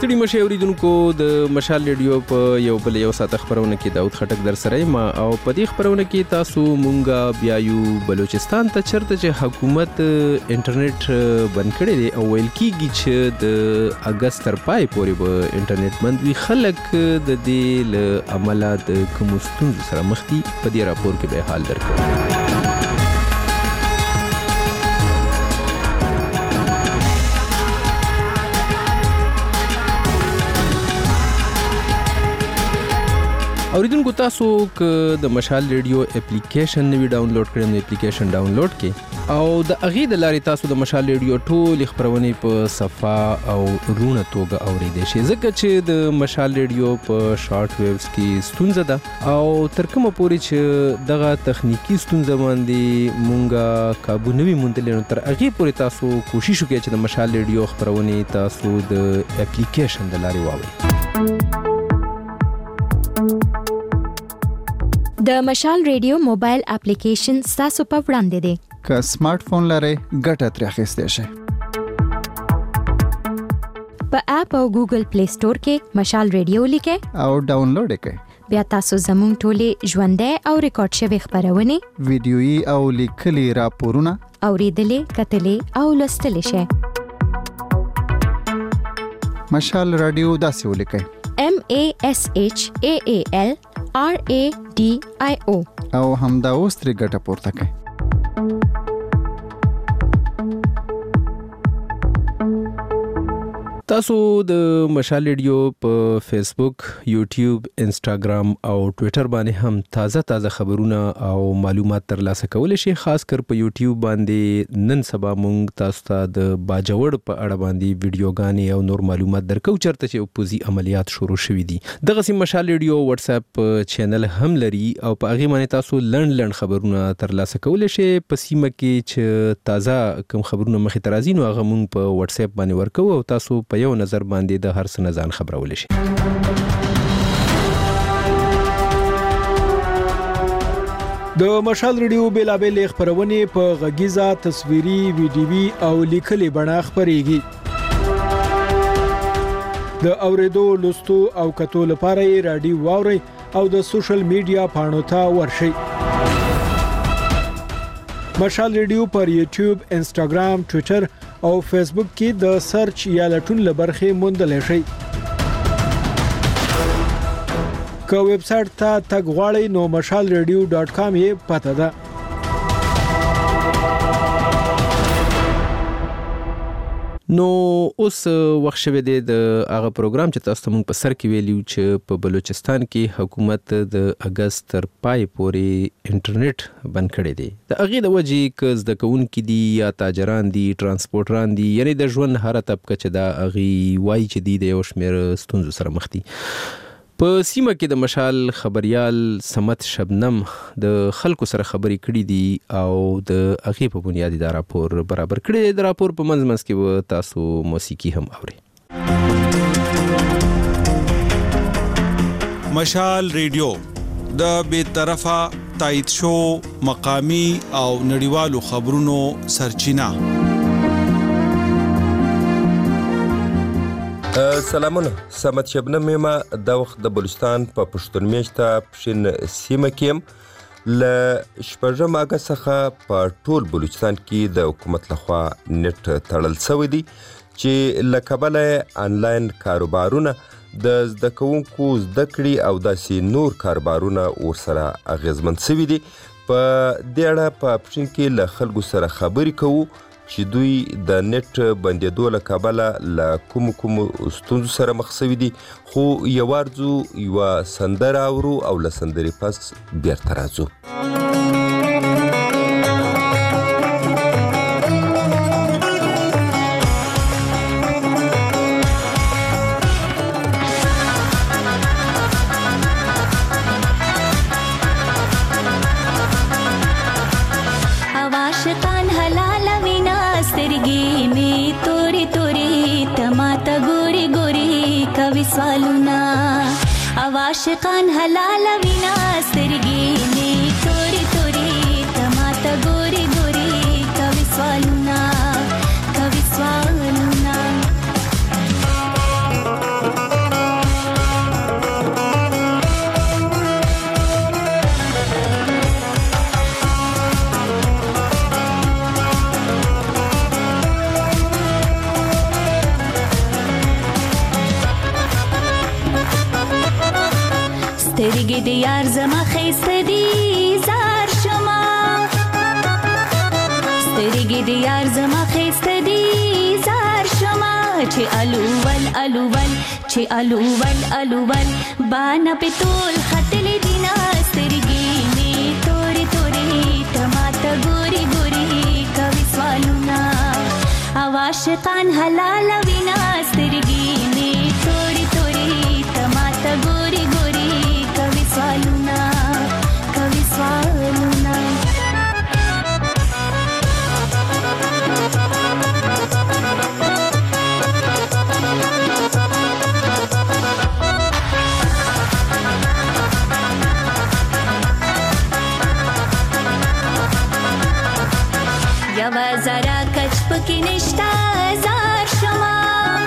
ستړي مشه اوریدونکو د مشال ریډیو په یو ساعت خبرونه کې داود خټک در سره ما او په دې خبرونه کې تاسو مونږه بیا یو بلوچستان ته چرته چې حکومت انټرنیټ بند کړی دی او ویل کیږي چې د اگست تر پای پورې به انټرنیټ بند وي. خلک د دې له عمله د کوم ستونزو سره مخ دي په دې راپور کې به حال درکړو. اوریدونکو تاسو ک د مشال ریډیو اپلیکیشن نوی ډاونلوډ کړئ نو اپلیکیشن ډاونلوډ کړئ او د اغه د لارې تاسو د مشال ریډیو ټول خبرونه په صفه او رونه توګه اوریدئ شئ ځکه چې د مشال ریډیو په شارټ ویوز کې ستونزه ده او تر کومه پورې چې دغه تخنیکی ستونزه باندې مونږه قابو نوی مونډل نو تر اغه پورې تاسو کوشش وکړئ چې د مشال ریډیو خبرونه تاسو د اپلیکیشن د لارې واورئ. د مشال ریډیو موبایل اپلیکیشن تاسو په وړاندې دی. که سمارټ فون لرئ ګټه ترې اخیستی شئ. په اپ او ګوګل پلی سٹور کې مشال ریډیو لیکئ او ډاونلوډ یې کړئ. بیا تاسو زموږ ټولې ژوندۍ او ریکارډ شوي خبرونه ویډیويي او لیکلي راپورونه اوریدلې کتلې او لوستلې شئ. مشال رادیو داسې ولیکئ MASHAAL RADIO او همدا اوس ترې ګټه پورته کړئ. تاسو د مشال ریډیو په فیسبوک، یوټیوب، انسټاګرام او ټوئیټر باندې هم تازه خبرونه او معلومات ترلاسه کولای شئ. خاص کر په یوټیوب باندې نن سبا مونږ تاسو ته د باجوړ په اړه باندې ویډیوګانې او نور معلومات درکو چرته چې پوزي عملیات شروع شوې دي. دغه سیم مشال ریډیو واتس اپ چینل هم لري او په هغه باندې تاسو لړن خبرونه ترلاسه کولای شئ. په سیمه کې چې تازه کوم خبرونه مخې ته راځي نو هغه مونږ په واتس اپ باندې ورکو او تاسو په یو نظر باندې د هر څه نزان خبرول شي. د مشال ریډیو بیلابل خبرونه په غږیزه، تصویري، ویډیوي او لیکلي بڼه خبريږي. د اوریدو، لوستو او کتو لپاره رادیو واوري او د سوشل میډیا پاڼو ته ورشي. مشال ریډیو پر یوټیوب، انسټاګرام، ټوئیټر او فیسبوک کې د سرچ یا لټون لبرخه موندل شي. که ویب سټ ته تګ غواړئ نو mashalradio.com یې پته ده. نو اوس وخت شوه د هغه پروګرام چې تاسو مونږ په سر کې ویلیو چې په بلوچستان کې حکومت د اگست تر پای پورې انټرنیټ بند کړی دی. د هغه د وجې ک زده کوونکي دي یا تاجران دي، ترانسپورټران دي، یعنی د ژوند هر طبقه چې دا هغه وایي چې دی د یو شمېر ستونزو سره مخ دي. په سیمه کې د مشال خبريال سمت شبنم د خلکو سره خبرې کړې دي او د هغه په بنیاد دا راپور برابر کړی. د راپور په منځ کې تاسو موسیقي هم اورئ. مشال ریډیو د بیطرفه تایید شو مقامی او نړیوالو خبرونو سرچینه. سلامونه، سمت شبنم ما د وخت د بلوچستان په پښتون میشته پښین سیمه کې ل شپږم اگست څخه په ټول بلوچستان کې د حکومت لخوا نت تړل شوی دی چې لکبله انلاین کاروبارونه د زده کوونکو زده کړې او داسې نور کاروبارونه ورسره اغیزمن شوي دي. په دې اړه په پښین کې له خلکو سره خبرې کوو چې دوی د نت بندیدو له کبله له کوم ستونزو سره مخ شوي دي. خو یوارځو یوه سندره اورو او له سندرې پس بیرته راځو. سوالونه عاشقان حلال وینا سترګې نه توري توري تماته ګوري ګوري کوي سوالونه د یار زما خیسته دی زار شما سترګې د یار زما خیسته دی زار شما چې الوول الوول چې الوول الوول بانا په تول خطل دینا سترګې می تورې تورې تماته ګوري ګوري کوي سوالونه عاشقان حلال وینا سترګې می تورې تورې تماته ګوري ګوري کوي سوالونه کوي سوالونه یوا زرا کچ پکې نشتا زار شما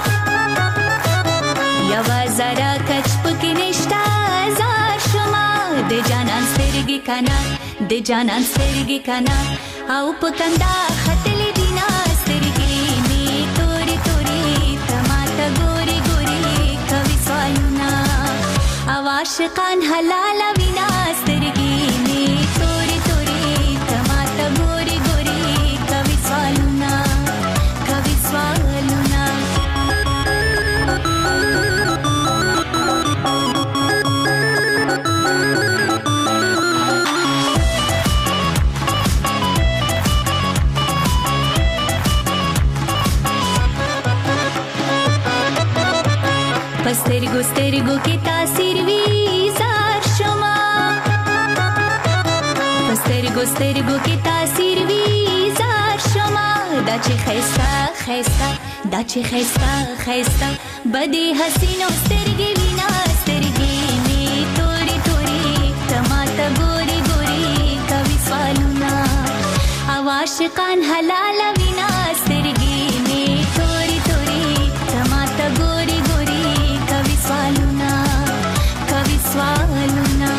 یوا زرا کچ پکې نشتا زار شما د جانان سترګې کنا د جانان سترګې کنا او پکندا خطل دینا سترګې می تورې تورې تماته ګوري ګوري کوي سوالونه او عاشقان حلال وینا سترګې می تورې تورې تماته ګوري ګوري کوي سوالونه کوي سوالونه سترګو سترګو کې تاثیر وی زار شما سترګو سترګو کې تاثیر وی زار شما دا چې خيستا خيستا دا چې خيستا خيستا بدی حسینو سترګې وینا سترګې می تورې تورې تماته ګوري ګوري کوي سوالونه او عاشقان حلال وینا سترګې می تورې تورې تماته ګوري ګوري کوي سوالونه کوي سوالونه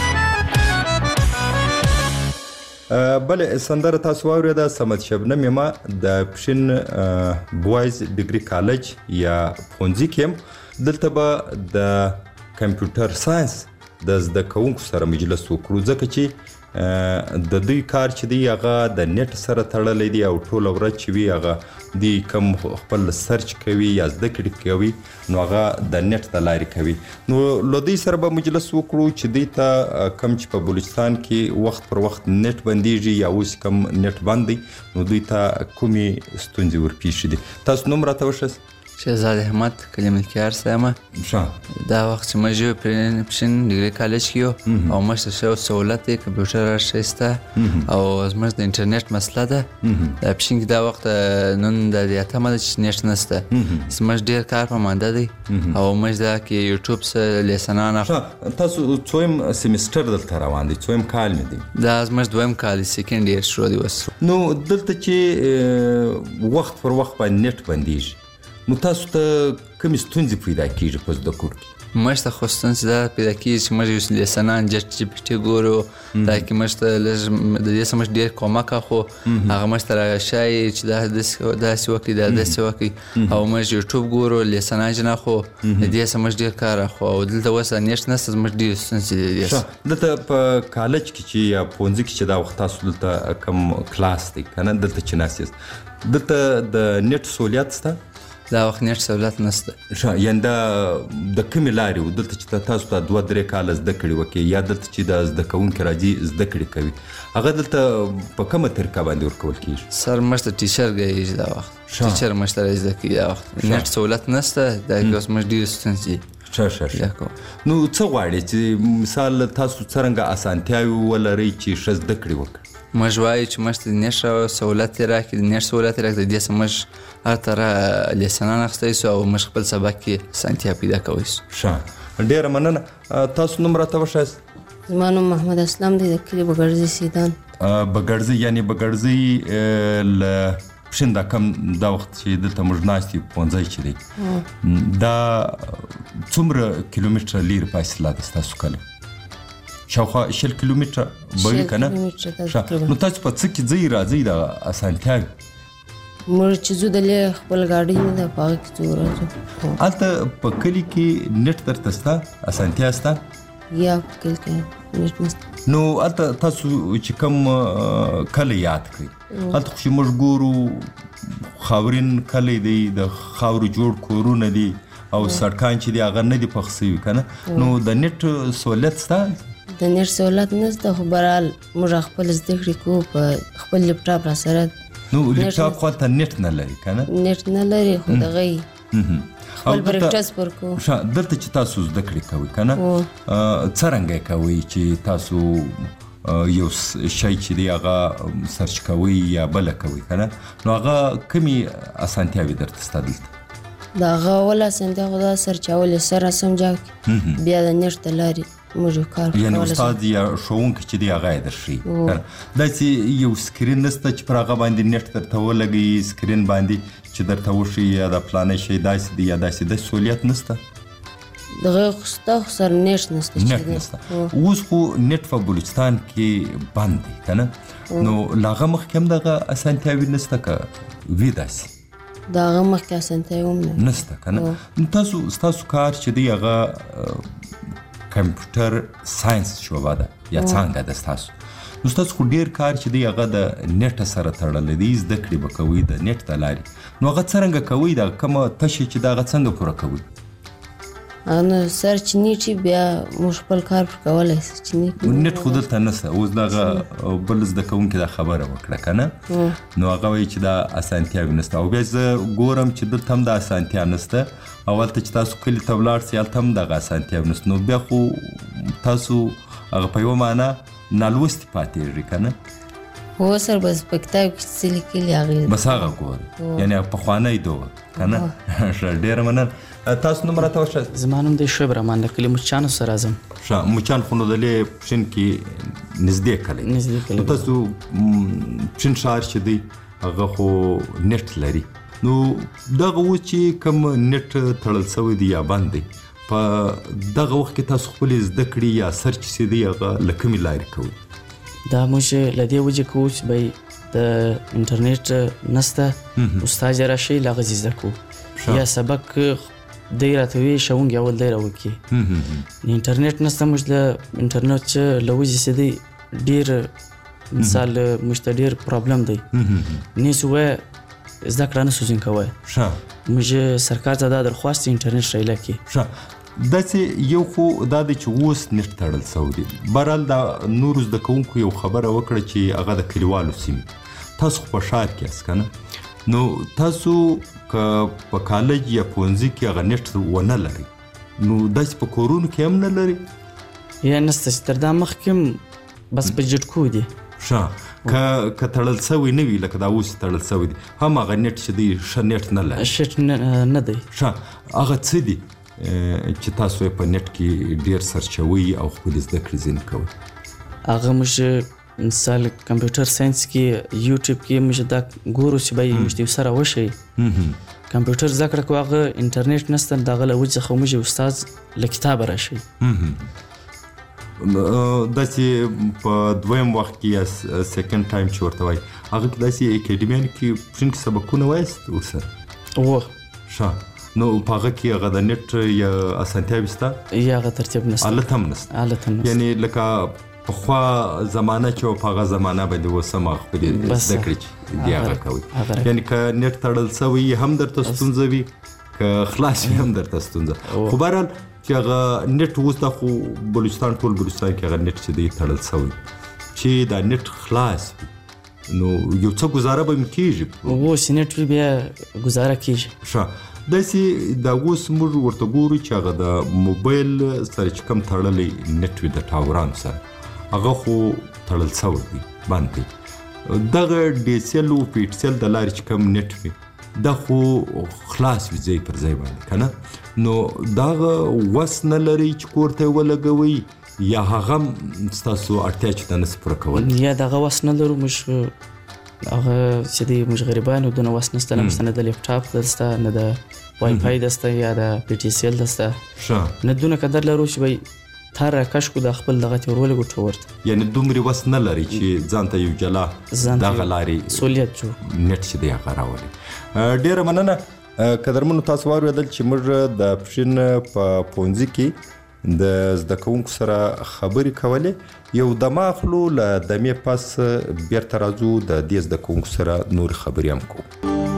بله سندره تاسو واورېده صمد شبنم یم د پښین بوایز ډیګري کالج یا پونځي کې دلته به د کمپیوټر ساينس د زده کوونکو سره مجلس وکړو ځکه چې د دوی کار چې دی هغه د نیټ سره تړلی دی او ټوله ورځ چې وي هغه دی کم خپل سرچ کوي یا زده کړې کوي نو هغه د نیټ د لارې کوي نو له دوی سره به مجلس وکړو چې دوی ته کم چې په بلوچستان کې وخت پر وخت نیټ بندیږي یا اوس کم نیټ بند دی نو دوی ته کومې ستونزې ورپېښې دي تاسو نوم راته وښیاست شهزاد احمد کلمه کار سامه دا وخت چې موږ پښین ډیګري کالج کې او موږ ته سہولت کمپیوټر شته او زموږ د انټرنیټ مسله ده د پښین دا وخت نن د یاتمه چې نشته نسته زموږ ډیر کار په مانده دی او موږ دا کې یوټیوب سره لیسنانه تاسو څویم سیمستر دلته روان دي څویم کال مې دی دا زموږ دویم کال سیکنډ ایئر شروع دی وس نو دلته چې وخت پر وخت باندې نیټ بندیږي نو تاسو ته کومې ستونزې پیدا کېږي په زده کړو کې موږ ته خو ستونزې دا پیدا کېږي چې موږ یو لیسنان چټ جی پي ټي ګورو دا کې موږ ته لږ د دې څه موږ ډېر کومک اخلو هغه موږ ته راښایي چې دا داسې وکړي دا داسې وکړي او موږ یوټیوب ګورو لیسنان جن اخلو د دې څه موږ ډېر کار اخلو او دلته اوس نیټ نشته زموږ ډېرې ستونزې دي دلته په کالج کې چې یا پونځي کې چې دا وخت تاسو دلته کوم کلاس دی که نه دلته چې ناست یاست دلته د نیټ سهولیت شته دا وخت نیټ سهولت نشته یعنې دا د کومې لارې و دلته چې تاسو ته 2-3 کاله زده کړې وکړي یا دلته چې د زده کوونکي راځي زده کړې کوي هغه دلته په کومه طریقه باندې ورکول کېږي سر موږ ته ټیچر ګایي دا وخت ټیچر موږ ته زده کوي دا وخت نیټ سهولت نشته دا اوس موږ ډېرې ستونزې نو څه غواړئ چې مثال تاسو څرنګه اسانتیاوې ولرئ چې ښه زده کړې وکړئ موږ وایو چې موږ ته د نیټ سهولت یې راکړي د نیټ سهولت یې راکړي د دې څخه موږ هر طرح لیسنان اخیستی سو او موږ خپل سبق کې اسانتیا پیدا کوی سو ډېره مننه تاسو نوم راته وښایاست زما نوم محمد اسلم دی د کلي بګړزي سیدان بګړزي یعنې بګړزي له پښین دا کم دا وخت چې دلته موږ ناست یو پونځی چې دی دا څومره کیلومتره لرې فاصله ده ستاسو کلی شاوخوا 20 کیلومتره به وي که نه نو تاسو په څه کې ځئ راځئ د اسانتیاوې موږ چې ځو دلې خپل ګاډۍ نه ده په هغه کې ځو راځو هلته په کلي کې نیټ درته شته اسانتیا شته یا په کل کې نیټ نشته. نو الته تاسو چې کوم کلی یاد کړئ هلته خو چې موږ ګورو خاورین کلی دی د خاورو جوړ کورونه دي او سړکان چې دي هغه نه دي پخ سوي که نه. نو د نیټ سهولت شته؟ د نیټ سهولت نشته خو برحال موږ خپل زده کړې کوو په خپل لپټاپ را سره. نو لپټاپ خو هلته نیټ نه لري که نه؟ نیټ نه لري خو دغه خپل برکټس پر کوو. دلته چې تاسو زده کړې کوئ که نه څرنګه یې کوئ چې تاسو یو شی چې دی هغه سرچ کوئ یا بله کوئ که نه نو هغه کومې اسانتیاوې درته شته دلته؟ د هغه اول اسانتیا خو دا سرچول یې سره سمجاو کړي بیا د نیټ د لارې موږ کار کولی یعنې استاد یا ښوونکی چې دی هغه یې درښیي. داسې یو سکرین نشته چې پر هغه باندې نیټ درته ولګوي سکرین باندې چې درته وښیي یا د فلانی شی داسې دی یا داسې داسې سهولیت نشته؟ دغه خو شته خو سره نیټ نشته. نیټ نشته. اوس خو نیټ په بلوچستان کې بند دی که نه نو له هغه مخکې هم دغه اسانتیاوې نشته که وي داسې؟ د هغه مخکې اسانتیاوې هم نشته که نه. ستاسو کار چې دی هغه کمپیوټر ساینس شعبه ده یا څانګه ده ستاسو. نو ستاسو خو ډېر کار چې دی هغه د نیټ سره تړلی دی زده کړې به کوئ د نیټ د لارې. نو هغه څرنګه کوئ دغه کومه تشه چې د هغه څنګه پوره کوئ؟ نو سر چې نیټ بیا موږ خپل کار پر کولی شو چې نیټ خو دلته نشته. اوس دغه بل زده کوونکي دا خبره وکړه که نه نو هغه وایي چې دا اسانتیاوې نشته او بیا زه ګورم چې دلته هم د اسانتیا نشته او هلته چې تاسو کلي ته ولاړ سئ هلته هم دغه اسانتیاوې نشته. نو بیا خو تاسو هغه په یوه معنا نالوستي پاتېږي که نه؟ هو سر بس په کتاب کې څه لیکلي هغې بس هغه ګورئ یعنې پخوانی دور که نه. ښه ډېره مننه. تاسو نوم راته وښایاست؟ زما نوم دی شعیب رحمان له کلي مچانو څخه راځم. ښه مچان خو نو د لې پښین کې نږدې کلی نو تاسو پښین ښار چې دی هغه خو نیټ لري. نو دغه اوس چې کوم نیټ تړل شوی دی یا بند دی په دغه وخت کې تاسو خپلې زده کړې یا سرچ چې دی هغه له کومې لارې کوئ؟ دا موږ له دې وجې کوو چې بی د انټرنیټ نشته استاد یې راشي له هغه زده کوو یا سبق دی راته وایي ښوونکی اول دی راوکړي. انټرنیټ نشته موږ د انټرنیټ له وجې چې دی ډېر مثال موږ ته ډېر پرابلم دی نیسو وایه زده کړه نسو ځین کوی. موږ سرکار ته دا درخواست انټرنیټ رایله کړي. داسې یو خو دا دی چې اوس نیټ تړل شوی دی. بهرحال دا نورو زده کوونکو یو خبره وکړه چې هغه د کلیوالو سیمې تاسو خو په ښار کې یاست که نه نو تاسو که په کالج یا پوهنځي کې هغه نیټ ونه لرئ نو داسې په کورونو کې هم نه لرئ؟ یا نشته چې تر دا مخکې هم بس په جټکو دي. ښه که تړل شوی نه وي لکه دا اوس تړل شوی دی هم هغه نیټ چې دی ښه نیټ نه لري؟ ښه نه دی. ښه هغه څه دي چې تاسو یې په نیټ کې ډېر سرچوئ او خپلې زده کړې ځینې کوئ؟ هغه موږ مثال کمپیوټر ساینس کې یوټیوب کې موږ دا ګورو چې بای موږ دې سره وشي کمپیوټر زده کړه کوو هغه انټرنیټ نشته د هغه له وجې څخه موږ استاد له کتابه راشي. داسې په دویم وخت کې یا سیکنډ ټایم چې ورته وایي هغه کې داسې اکیډمیان کې پښین کې سبقونه وایست ورسره؟ ښه نو په هغه کې هغه د نیټ یا اسانتیاوې شته یا هغه ترتیب نشته؟ حالت هم نشته. یعنې لکه پخوا زمانه چې وه په هغه زمانه باندې اوس هم هغه خپلې زده کړې چې دي هغه کوئ. یعنې که نیټ تړل شوی هم درته ستونزه وي که خلاص وي هم درته ستونزه. خو بهرحال چې هغه نیټ اوس دا خو بلوچستان ټول بلوچستان کې هغه نیټ چې دی تړل شوی چې دا نیټ خلاص وي نو یو څه ګزاره به م کېږي. اوس نیټ وي بیا ګزاره کېږي. ښه داسې دا اوس موږ ورته ګورو چې هغه د موبایل سره چې کوم تړلی نیټ وي د ټاورانو سره هغه خو تړل شوی دی بند دی. دغه ډي سي ایل او پي ټي سي ایل د لارې چې کوم نیټ وي دا خو خلاص وي ځای پر ځای باندې که نه نو دا هغه وس نه لري چې کور ته یې ولګوئ یا هغه هم ستاسو اړتیا چې دا نسي پوره کولی؟ یا د هغه وس نه لرو موږ هغه چې دی موږ غریبان یو دونه وس نشته نه نه د لیپټاپ دسته نه د وای فای دسته یا د پی ټي سی ایل دسته نه دونه قدر لرو چې وایي تا راکش کو د خپل دغه ته ورولګو ټورته. یعنې دومره وس نه لري چې ځان ته یو جلا دغه لارې سهولیت جوړ نیټ چې دی هغه راولي. ډېره مننه قدرمنو. تاسو واورېدل چې موږ د پښین په پوهنځي کې د زده کوونکو سره خبرې کولې. یو دمه اخلو، له دمې پس بیرته راځو د دې زده کوونکو سره نور خبرې هم کوو.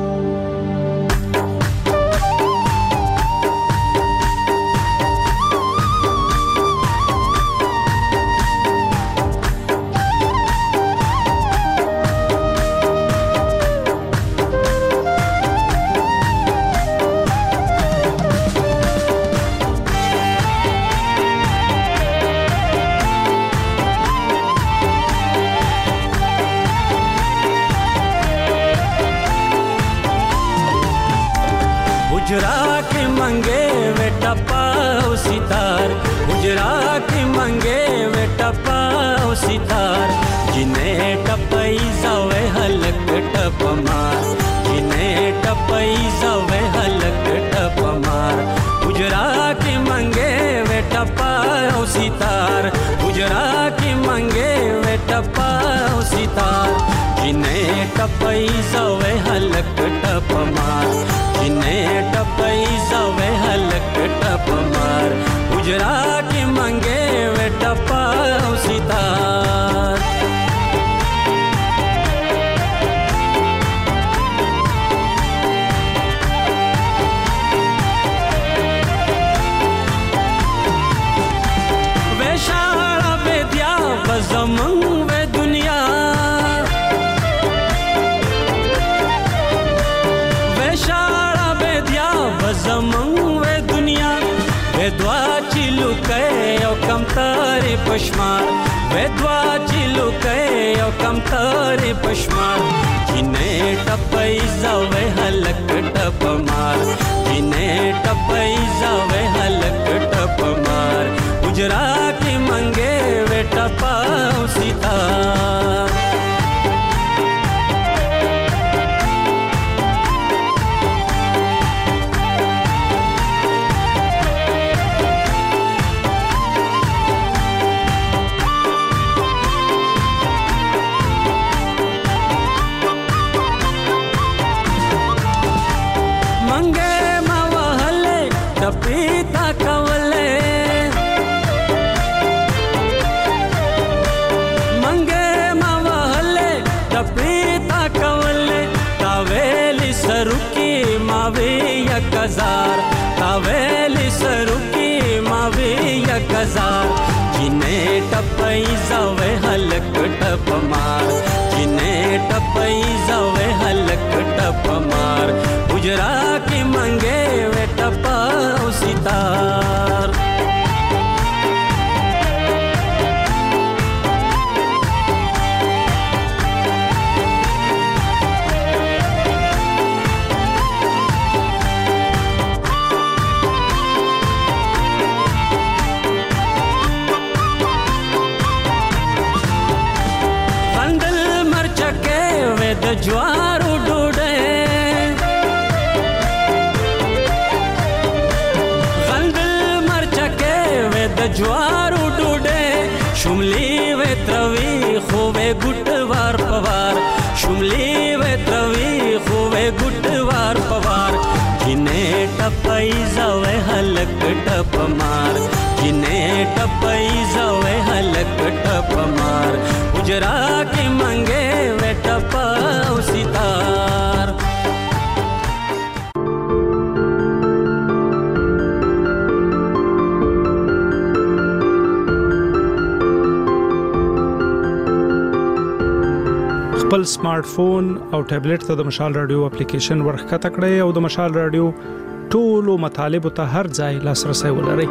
خپل سمارټ فون او ټابلیټ ته د مشال رادیو اپلیکیشن ورخکته کړئ او د مشال رادیو ټولو مطالبه ته هر ځای لاسرسي ولرئ.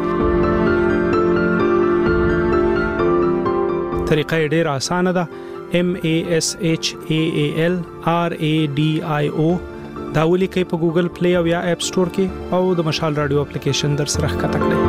طریقه ډیره اسانه ده. MASHALRADIO دا ولیکئ په ګوګل پلی او یا اپ سٹور کې او د مشال رادیو اپلیکیشن در سره ښکته کړئ.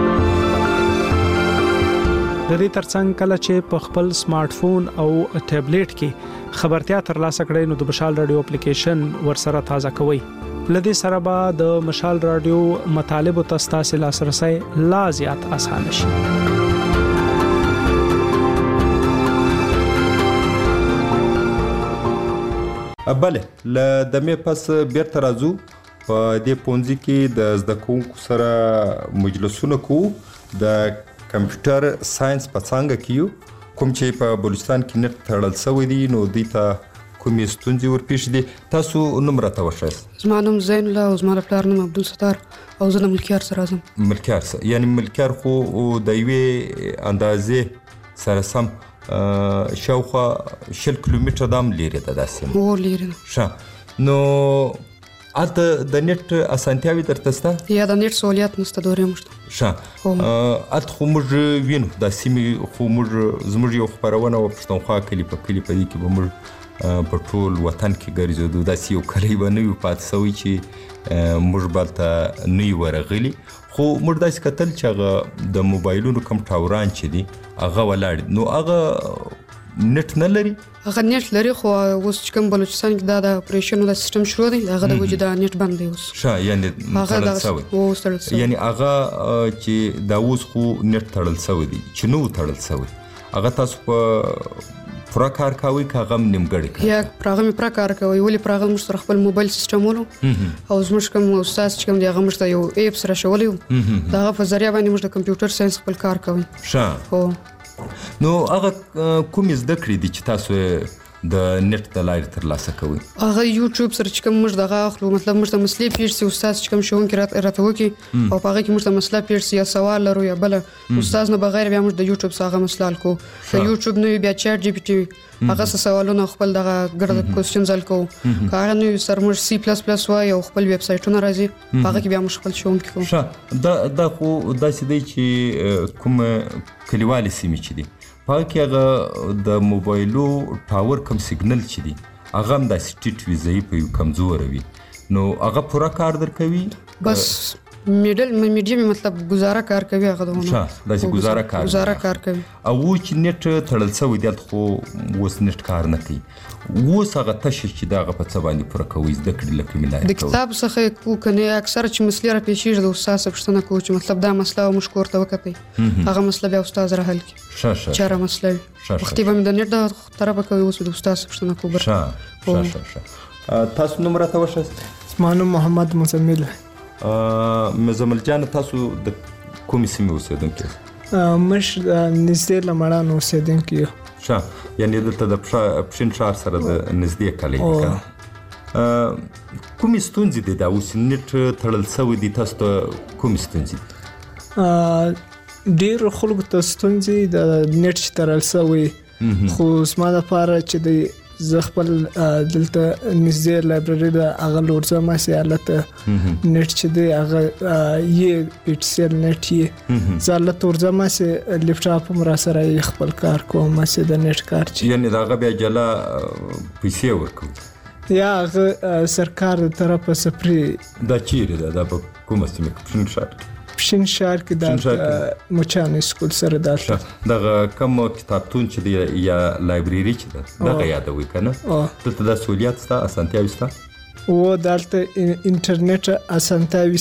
د دې ترڅنګ کله چې په خپل سمارټ فون او ټابلیټ کې خبرتیا ترلاسه کړئ نو د مشال رادیو اپلیکیشن ورسره تازه کوئ. لدې سره به د مشال رادیو مطالب او تاسو لاسرسي لا زیات آسان شي. بله له دمې پس بیرته راځو. په دې پونځي کې د زده کوونکو سره مجلسونه کوو. د کمپیوټر ساينس په څنګه کیو کوم چې په بلوچستان کې نت تړل شوی دی نو دوی ته کومې ستونزې ورپېښ دي تاسو نوم راته وښایاست. زما نوم زین الله او زما د پلار نوم عبدالستار او زه له ملکیار سره راځم. ملکیار سره یعنې ملکیار خو د یوې اندازې سره سم شاوخوا 10 کیلومتره دام لري ده داسې. هو لري ده. ښه نو هلته د نت اسانتیاوې درته شته؟ یا د نت سهولیت نشته دورې موږ ته. ښه هلته خو موږ وینو دا سیمې خو موږ زموږ یو خپرونه وه پښتونخوا کلي په دې کې به موږ په ټول وطن کې ګرځېدو داسې یو کلی به نه وي پاتې سوی چې موږ به هلته نه یو ورغلي خو موږ داسې کتل چې هغه د موبایلونو کوم ټاوران چې دي هغه ولاړ نو هغه نت نه لري. هغه نت لري خو اوس چې کوم بلوچستان کې دا د اپریشنو د سیستم شروع دی هغه د وجې دا نت بند دی اوس. ښه یعنې تړل شوی. اوس تړل شوی. یعنې هغه چې دا اوس خو نت تړل شوی دی چې نه و تړل شوی هغه تاسو په پوره کار کوي که هغه هم نیمګړی کوي؟ یا پر هغه مې پوره کار کوي ولې پر هغه موږ سره خپل موبایل سیستم ولو او زموږ کوم استاد چې کوم دی هغه موږ ته یو ایپ سره شولی و د هغه په ذریعه باندې موږ د کمپیوټر ساینس خپل کار کوي. ښه نو هغه کومې زده کړې دي چې تاسو د نت د لارې ترلاسه کوي؟ هغه یوټیوب سره چې کوم موږ دغه اخلو مطلب موږ ته مسلې پیښ سي استاد چې کوم ښوونکی راته وکړي او په هغه کې موږ ته مسله پیښ سي یا سوال لرو یا بله استاد نه بغیر بیا موږ د یوټیوب څخه هغه مسله حل کوو. د یوټیوب نه بیا چاټ جی پی ټي هغه څه سوالونه خپل دغه ګرد کوېسچنز حل کوو که هغه نه وي سر موږ سی پلس پلس وایي او خپل ویب سایټونه راځي په هغه کې بیا موږ خپل ښوونکي کوو. ښه دا خو داسې دی چې کوم کلیوالې سیمې چې دي په هغه کې هغه د موبایلو ټاور کوم سیګنل چې دي هغه هم داسې ټیټ وي ضعیف وي کمزوره وي نو هغه پوره کار درکوي؟ بس میډیم مطلب گزاره کار کوي هغه دونه. ښه داسې گزاره کار کوي. او چې نت تړل شوی دی خو اوس نت کار نه کوي اوس هغه تشه چې د هغه په څه باندې پوره کوي زده کړې له کومې لارې د کتاب څخه کوو که نه اکثره چې مسلې راپېښېږي د استاد څخه پوښتنه کوو چې مطلب دا مسله موږ کور ته وکتئ هغه مسله بیا استاد را حل کړي چېرې مسله وي وختي به مې د نت د طرفه کوي اوس د استاد څخه پوښتنه کوو. ښه تاسو نوم راته وښایاست؟ زما نوم محمد مزمل. مزمل جان تاسو د کومې سیمې اوسېدونکي یاست؟ موږ نږدې له مړانو اوسېدونکي یو. ښه یعنې دلته د پښین ښار سره د نږدې کلی دی که کومې ستونزې دي دا اوس نت تړل شوی دی تاسو ته کومې ستونزې دي؟ ډېرو خلکو ته ستونزې د نت چې تړل شوی خو زما لپاره چې د زه خپل دلته نږدې لایبرري ده هغه لورځم چې هلته نت چې دی هغه یې ایچ سی ایل نت یې زه هلته ورځم چې لیپټاپ هم راسره یې خپل کار کوم چې د نت کار چې یعنې د هغه بیا جلا پیسې ورکوي یا هغه سرکار د طرفه سپری. دا چیرې ده دا په کومه سیمه کې پښین ښار کې؟ پښین ښار کې د مچان سکول سره دلته دغه کوم کتابتون چې دی یا لایبرري چې ده دغه یادوي که نه دلته دا سهولیت شته اسانتیاوې شته؟ و دلته انټرنیټ اسانتیاوې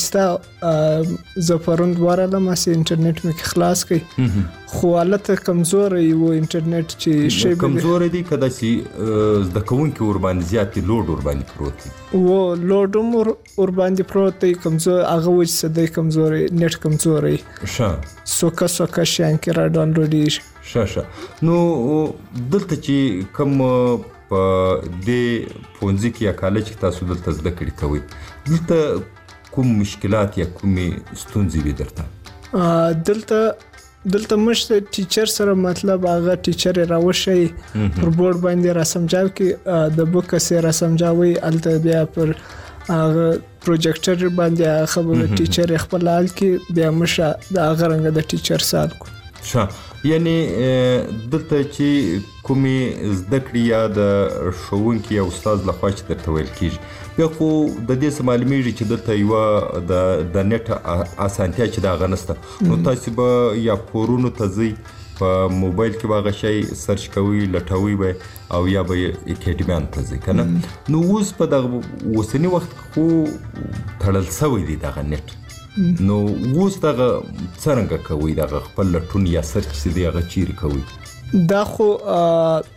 شته زه پرون ورغلم چې انټرنیټ مې خلاص کړي خو هلته کمزوری و انټرنیټ چې کمزوری دی که داسې زده کوونکي ورباندې زیات لوډ ورباندې پروت دی و لوډ هم ورباندې پروت دی کمزور هغه و چې څه دی کمزوری نت کمزوری ښه سوکه شیان کې را ډاونلوډېږي. ښه نو دلته چې کوم په دې پوهنځي کې یا کالج کې تاسو دلته زده کړې کوئ دلته کوم مشکلات یا کومې ستونزې وي درته؟ دلته موږ ټیچر سره مطلب هغه ټیچر راوښي پر بورډ باندې راسمجاو کې د بوک سره راسمجاوي هلته بیا پر هغه پروجیکټر باندې خبره ټیچر خپل حل کې بیا موږ د هغه رنګه د ټیچر سال کو. ښه یعنې دلته چې کومې زده کړې یا د ښوونکي یا استاد لخوا چې درته ویل کېږي بیا خو د دې څه معلومیږي چې دلته یوه د نت اسانتیا چې د هغه نشته نو تاسو به یا کورونو ته ځئ په موبایل کې به هغه شی سرچ کوئ لټوئ به او یا به اکیډمیانو ته ځئ که نه نو اوس په دغه اوسني وخت خو تړل شوی دی دغه نت نو اوس دغه څرنګه کوئ دغه خپل لټون یا سرچ چې دی هغه چیرې کوئ؟ دا خو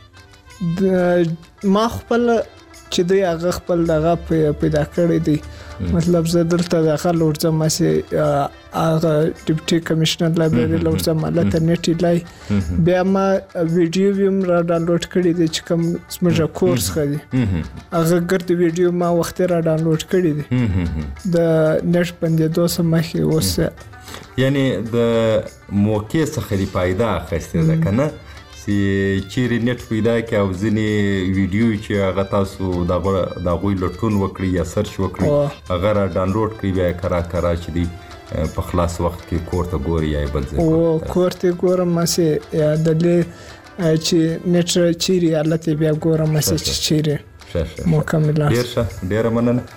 ما خپل چې دی هغه خپل دغه پیدا کړی دی مطلب زه دلته داخل ورځم چې هغه ډیپټي کمشنر لایبرری لورځم مالته نت لای بیا ما ویډیو ویم را ډاونلوډ کړی دی چې کوم سمجه کورس خدي هغه ګرد ویډیو ما وخت را ډاونلوډ کړی دی د نت باندې دوسه مخې اوس یعنی د موقع څخه دی فائدہ اخیسته ده کنه چې چیرې نت پیدا کې او ځینې ویډیو چې هغه تاسو دا غوي لټون وکړي یا سرچ وکړي هغه را ډاونلوډ کړئ بیا کرا چې دی په خلاص وخت کې کورته ګوري یا بل ځای او کورته ګورم ماسه یا د چې نت چیرې حالت بیا ګورم ماسه چې چیرې مکمل ډیر مننه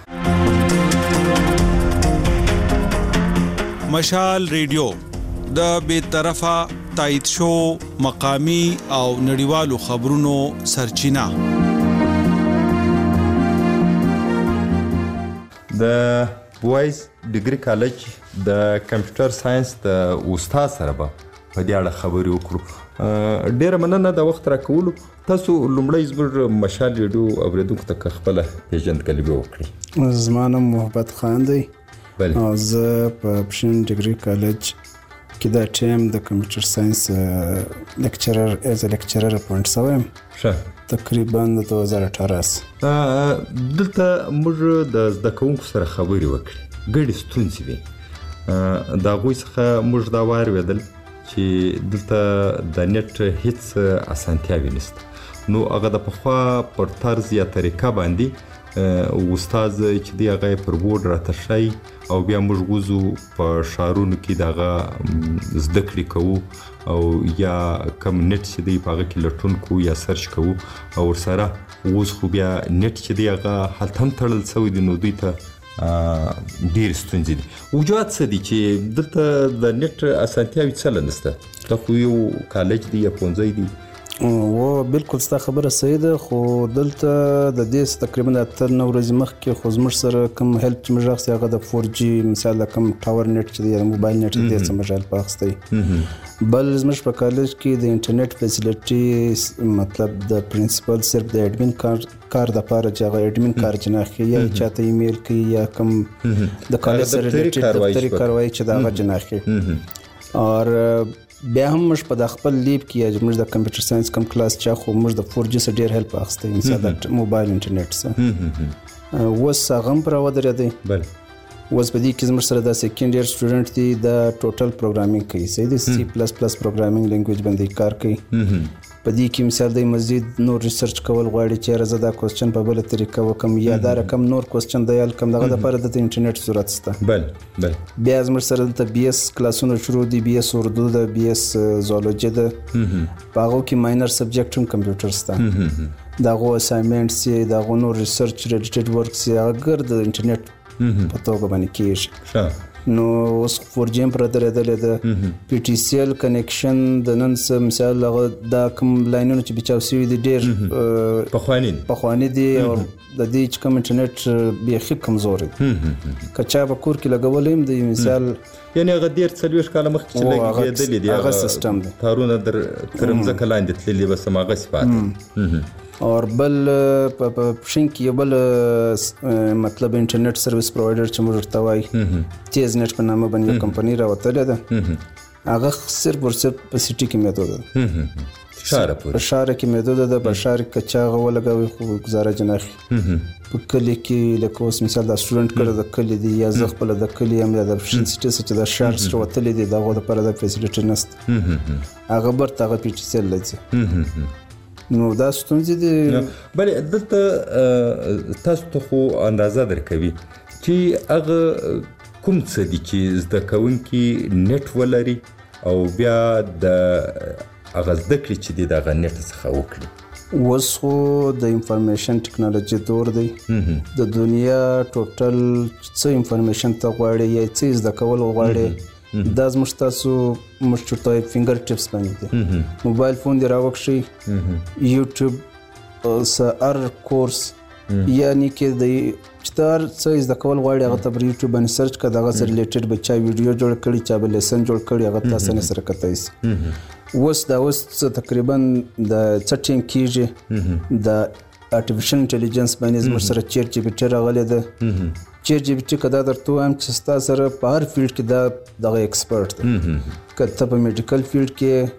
مشال ریډیو د بے طرفه تایید شو مقامی او نړیوالو خبرونو سرچینه د بوایز ډیګری کالج د کمپیوټر ساينس د استاد سره به په دې اړه خبرې وکړو ډیر مننه د وخت راکولو تاسو لومړی زموږ مشال ریډیو اوریدونکو ته خپل پیژندګلوي وکړئ زما نوم محبت خان دی او زه په پښین ډیګری کالج کې دا ټیم د کمپیوټر ساينس لیکچرر اپوینټ شوم تقریبا د 2018 دلته موږ د زده کوونکو سره خبرې وکړې ګډې ستونزې وي دا غوي څخه موږ دا واورېدل چې دلته د نت هیڅ اسانتیاوې نشته نو هغه د پخوا پر طرز یا طریقه باندې استاد چې دی هغه پر بورډ راتشای او بیا موږ غوزو په شارونو کې دغه زده کړې کوو او یا کم نت چې دی په هغه کې لټون کوو یا سرچ کوو او ورسره اوس خو بیا نت چې دی هغه هلته هم تړل شوی دی نو دوی ته ډېر ستونزې دي وجوهات څه دي چې دلته د نت اسانتیاوې څه نشته دا خو یو کالج دی یا پوهنځی دی و بالکل ستا خبره صحیح ده خو دلته د دې تقریبا 8 ورځې مخکې خو زموږ سره کوم هیلپ چې موږ اخیستی هغه د 4G مثال کوم ټاور نت چې دی موبایل نت دی څه موږ هیلپ اخیستی بل زموږ په کالج کې د انټرنیټ فیسیلیټي مطلب د پرنسپل صرف د اډمن کار د پاره چې هغه اډمن کار جناخي یا چاته ایمیل کوي یا کوم د کالج سره ریلیټډ دفتري کاروایی چې دا هغه جناخي او بیا هم موږ په خپل لیب کې موږ د کمپیوټر ساينس کم کلاس چا خو موږ د 4G سره ډیر هیلپ اخیستی مثال د موبایل انټرنیټ سره وس هغه پر ودرېدی بل وس په دې کې زموږ سره د سیکنډ ایئر سټوډنټ دی د ټوټل پروګرامینګ کوي سي د C++ پروګرامینګ لینګویج باندې کار کوي په دې کې مثال د مزید نور ریسرچ کول غواړي چې راځه دا کوېسچن په بل طریقه وکم یا دا رقم نور کوېسچن دی کم دغه لپاره د انټرنیټ ضرورت شته بل بیا زموږ سره د BS کلاسونو شروع دي BS اردو د BS زولوجي د هغه کې ماینر سبجیکټ هم کمپیوټر شته دغه اسایمنټس دغه نور ریسرچ ریلیټډ ورکس هغه د انټرنیټ په توګه باندې کېږي نو اوس 4G پر درېدلې ده PTCL کنیکشن د نن مثال هغه دا کوم لاینونه چې بچاو سوي دي ډېر پخواني دي او د دې چې کوم انټرنیټ بیخي کمزور دي کچا به کور کې لګولې هم دی مثال یعنی هغه ډېر 40 کاله مخکې چې لګېدلې دي هغه سیستم دی تارونه در ترمزه کلاندې تللې بس هغه صفات اور بل په پښین کې یو بل مطلب انټرنیټ سرویس پرووایډر چې موږ ورته وایي تیز نت په نامه باندې کمپنی راوتلې ده هغه صرف ورڅ په سټي کې میدود ده شاره کې میدود ده په شاره کې چاغه ولګوي خو گزاره جناخي په کلی کې لکه اوس مثال د سټوډنټ کړه د کلی دی یا زه خپل د کلی هم د پښین سټي چې د شار سره وتلې دي دغه لپاره د فیسیلیټي نشته هغه برته هغه PTCL لږه نو دا ستونزې دي بل دلته تاسو ته خو اندازه درکوي چې هغه کوم څه دي چې زده کوونکي نت ولري او بیا د هغه زده کړې چې دی دغه نت څخه وکړي اوس خو د انفارمیشن ټیکنالوژي دور دی د دنیا ټوټل څه انفارمیشن ته غواړي یا څه زده کول غواړي دا زموږ تاسو موږ چورته فینګر ټپس باندې دي موبایل فون دی راوښي یوټیوب سر کورس یعنی کې د چتار څه زده کول غواړي هغه ته پر یوټیوب باندې سرچ کړه دغه سره ریلیټډ بچا ویډیو جوړ کړي چا به لیسن جوړ کړي هغه تاسو نه سره کتای شي اوس تقریبا د څټین کېږي د آرټیفیشل انټيليجنس باندې زموږ سره چیټ GPT راغلی ده چیټ جی پی ټي کدا درته وایم چې ستا سره په هر فیلډ کې دا دغه ایکسپرت دی کته په میډیکل فیلډ کې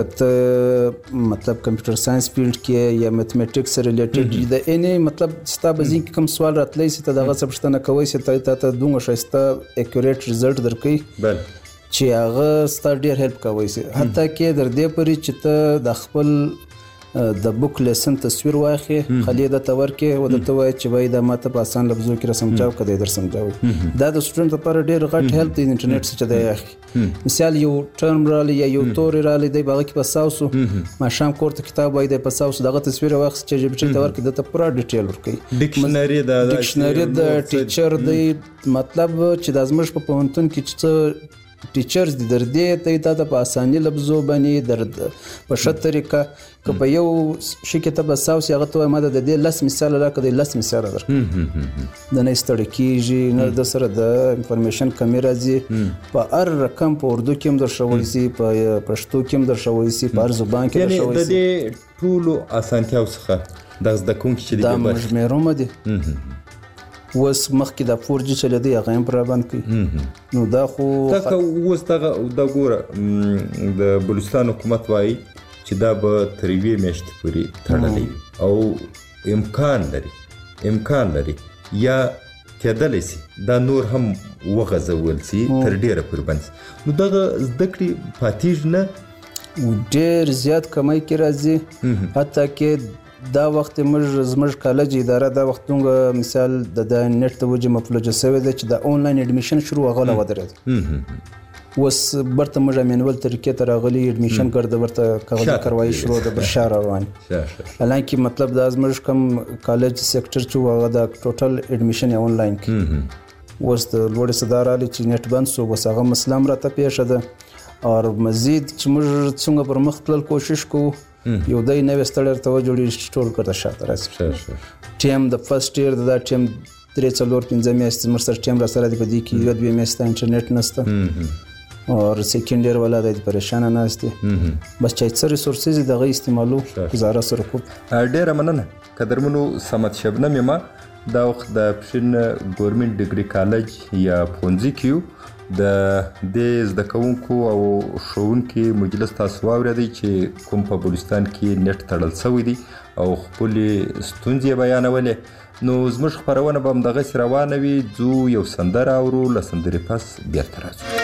کته مطلب کمپیوټر ساينس فیلډ کې یا میتھمیټکس سره ریلیټډ د اني مطلب ستا بزین کې کوم سوال راتلی سي ته دغه څه کوي سي ته دوه شایسته اکیوریټ ریزلټ درکې بل چې هغه ستا ډیر هیلپ کوي سي حتی کې در دې پرې چې ته د خپل د بوک لیسن تصویر واخی خلی د تور کې و د توای چې وای د ماته په آسان لفظو کې رسم جاو کده در سمجاوي دا د سټوډنټ لپاره ډیر غټ هیلپ دی انټرنیټ څخه دی اخی مثال یو ټرم رالی یا یو تور رالی دی باغ کې په ساوسو ما شام کوړه کتاب وای دی په ساوسو دغه تصویر واخ چې جی پی ټي تور کې د پورا ډیټیل ورکړي ډکشنری د ټیچر دی مطلب چې د ازمش په پونتون کې چې ټیچرز د دردې ته د په اساني لفظو باندې درد په شت طریقه که په یو شي کې ته بساوس هغه ته ماده د دې لس مثال راکړه د لس مثال در د نه ستړي کیږي نه د سره د انفارمیشن کیمرا زی په هر رقم په اردو کې هم در شوی سي په پښتو کې هم در شوی سي په هر زبان کې در شوی سي یعنی د دې ټولو اسانتیاو څخه د زده کوونکو چې د مجموعه دي وس مخکې د 4G چلی دی هغه هم پر باندې کوي نو دا خو تاسو اوس دا ګوره د بلوچستان حکومت وایي چې دا به تر یوې میاشتې پورې تړلی او امکان لري یا کېدلی سي دا نور هم وغځول سي تر ډیره پورې بند نو دغه زده کړې پاتېږي نه ډیر زیات کمای کې راځي حتی کې دا وخت زموږ کالج اداره دا وخت مثال د نت ته وجه مفلوجه سوی ده چې د آنلاین اډمیشن شروع غوله ودرېد وس برته موږ مینول طریقې ته راغلي اډمیشن ګرځ ورته کاغذ کاروایی شروع د بشار روان حالانکه مطلب د زموږ کم کالج سېکټر چې هغه د ټوټل اډمیشن آنلاین کې وس د لوړ صدر علي چې نت بند سو وس هغه مسلم راته پیښ ده او مزید چې موږ څنګه پر مخ تل کوشش کوو یو دای نو ستړر ته جوړی ټول کړه شاته راځي ټیم د فرست ایئر د ټیم 3-4-5 میاشتې مرسر ټیم را سره دی په دې کې یو دوه میاشتې انټرنیټ نشته او سیکنډ ایئر ولا د پریشان نه استي بس چې څه ریسورسز دغه استعمالو گزاره سره کو ډیره مننه قدرمنو سمت شبنم ما دا وخت د پښین ګورنمنت ډیګري کالج یا پونځي کیو د دې زده کوونکو او ښوونکي مجلس تاسو واورېدئ چې کوم په بلوچستان کې نت تړل شوی دی او خپلې ستونزې بیانولې نو زموږ خپرونه به همدغسې روانه وي ځو یو سندره اورو له سندرې پس بیرته راځو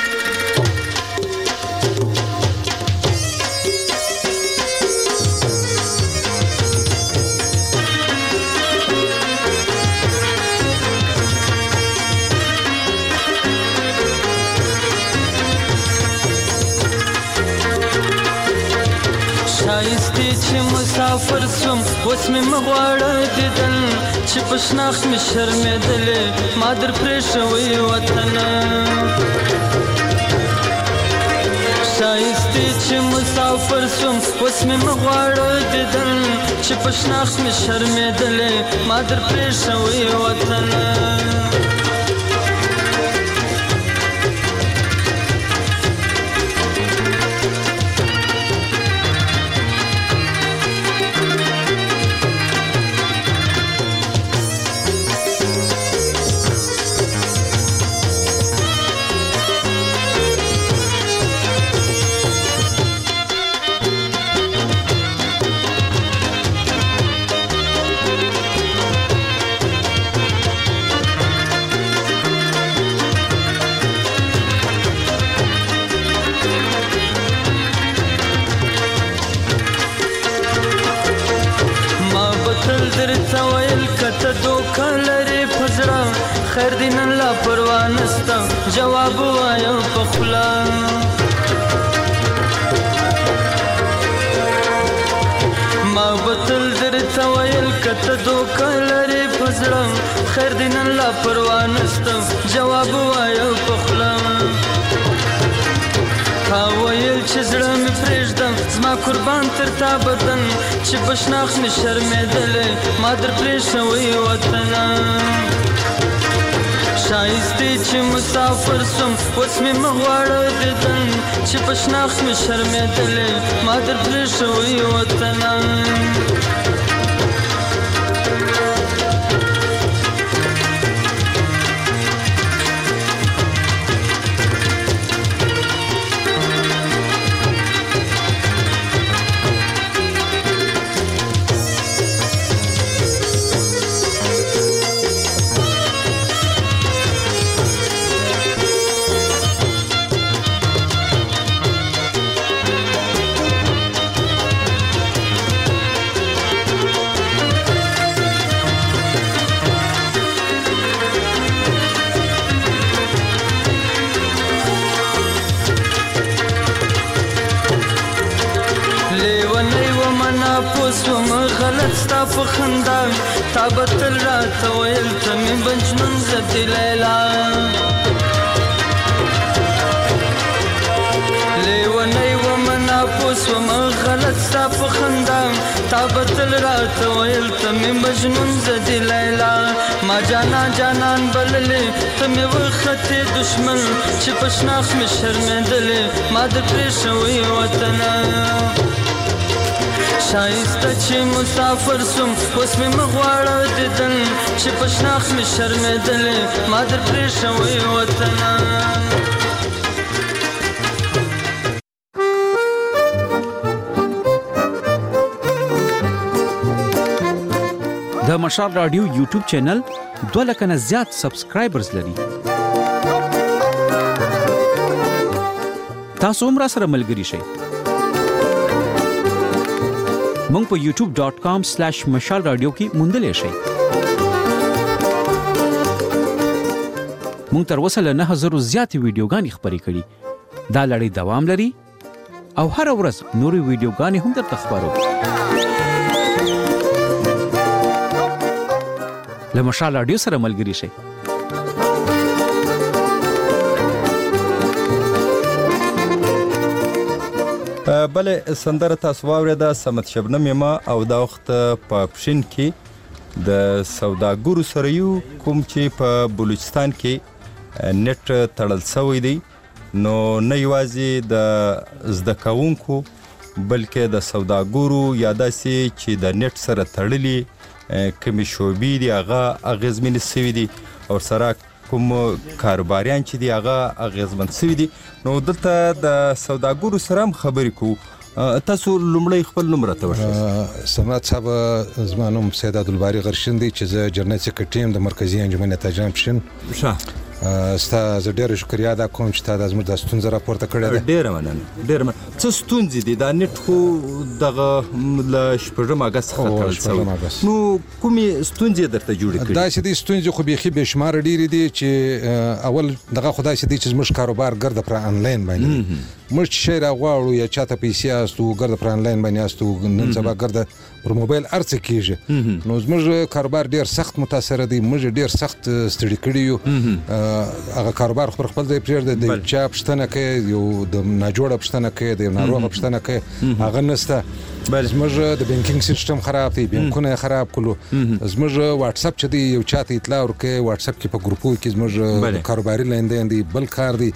مسافر سوم اوس مې مغواړه دیدن چې په شناخت مې شرمېدلې ما در پرې شوی وطن ښایستې چې مسافر سوم اوس مې مغواړه دیدن چې په شناخت مې شرمېدلې ما در پرې شوی وطن خیر دی نن لا پروا نستا جواب وایم په خوله ما به تل درته ویل که ته دوکه لرې په زړه خیر دی نن لا پروا نستا جواب وایم په خوله تا ویل چې زړه مې پرېږدم زما قربان تر تا بدن چې په شناخت مې شرمېدلی ما در پرې شوی وطن ښایستې چې مسافر سوم اوس مې مغواړه دیدن چې په شناخت مې شرمېدلی ما در پرې شوی وطن ناپوسوم غلط ستا په خندا تا به تل راته ویل ته مې بجنون زه دې لیلا لیونی وم ناپوسوم غلط ستا په خندا تا به تل راته ویل ته مې مجنون زه دې لیلا ما جانان بللې ته مې وختې دشمن چې په شناخت مې شرمېدلې ما د پرېښوی وطنه شایسته چې مسافر سوم اوس مې مه غواړه دیدن چې په شناخت مې شرمېدلې ما در پرېښوی وطنه د مشال رادیو یوټیوب چینل 2 لک نه زیات سبسکرایبرز لري. تاسو هم را سره ملګري شئ. مونږ په youtube.com/mashalradio کې موندلی شئ. مونږ تر اوسه له 9000 زیاتې ویډیوګانې خپرې کړي. دا لړۍ دوام لري او هر ورځ نورې ویډیوګانې هم درته خپرو. له مشال رادیو سره ملګري شئ. بله سندره تاسو واورېده سمت شبنم یما او دا وخت په پښین کې د سوداګرو سره یو کوم چې په بلوچستان کې نت تړل شوی دی نو نه یوازې د زده کوونکو بلکې د سوداګرو یا داسې چې د نت سره تړلي کومې شعبې دي هغه اغېزمنې شوي دي او سره کوم کاروباریان چې دي هغه اغېزمن شوي دي نو دلته د سوداګرو سره هم خبرې کوو. تاسو لومړی خپل نوم راته وښایئ. سمات صاحب زما نوم سید عبدالباري غرشین دی چې زه جرنیل سکرټري یم د مرکزي انجمن تاجران پښین. ستا زه ډېره شکریا ادا کوم چې تا دا زموږ دا ستونزه راپورته کړې ده. ډېره مننه ډېره مننه. څه ستونزې دي دا نت خو دغه له 6 اګست څخه تړل شوی نو کومې ستونزې درته جوړې کړي؟ داسې دي ستونزې خو بیخي بې شماره ډېرې دي چې اول دغه خو داسې دی چې زموږ کاروبار ګرده پر آنلاین باندې موږ چې شی راغواړو یا چاته پیسې استو ګرده پر آنلاین باندې استو نن سبا ګرده پر موبایل ارڅ کیږي نو زموږ کاروبار ډېر سخت متاثر دی. موږ ډېر سخت ستړي کړي یو. هغه کاروبار خپل ځای پرېږده د چا پوښتنه کوي یو د ناجوړه پوښتنه کوي د ناروغه پوښتنه کوي هغه نشته. زموږ د بانکینګ سیستم خراب دی بانکونه خراب کړو. زموږ واتس اپ چې دی یو چاته اطلاع ورکړي واتس اپ کې په ګروپو کې زموږ کاروباري لیندین دی بل کار دی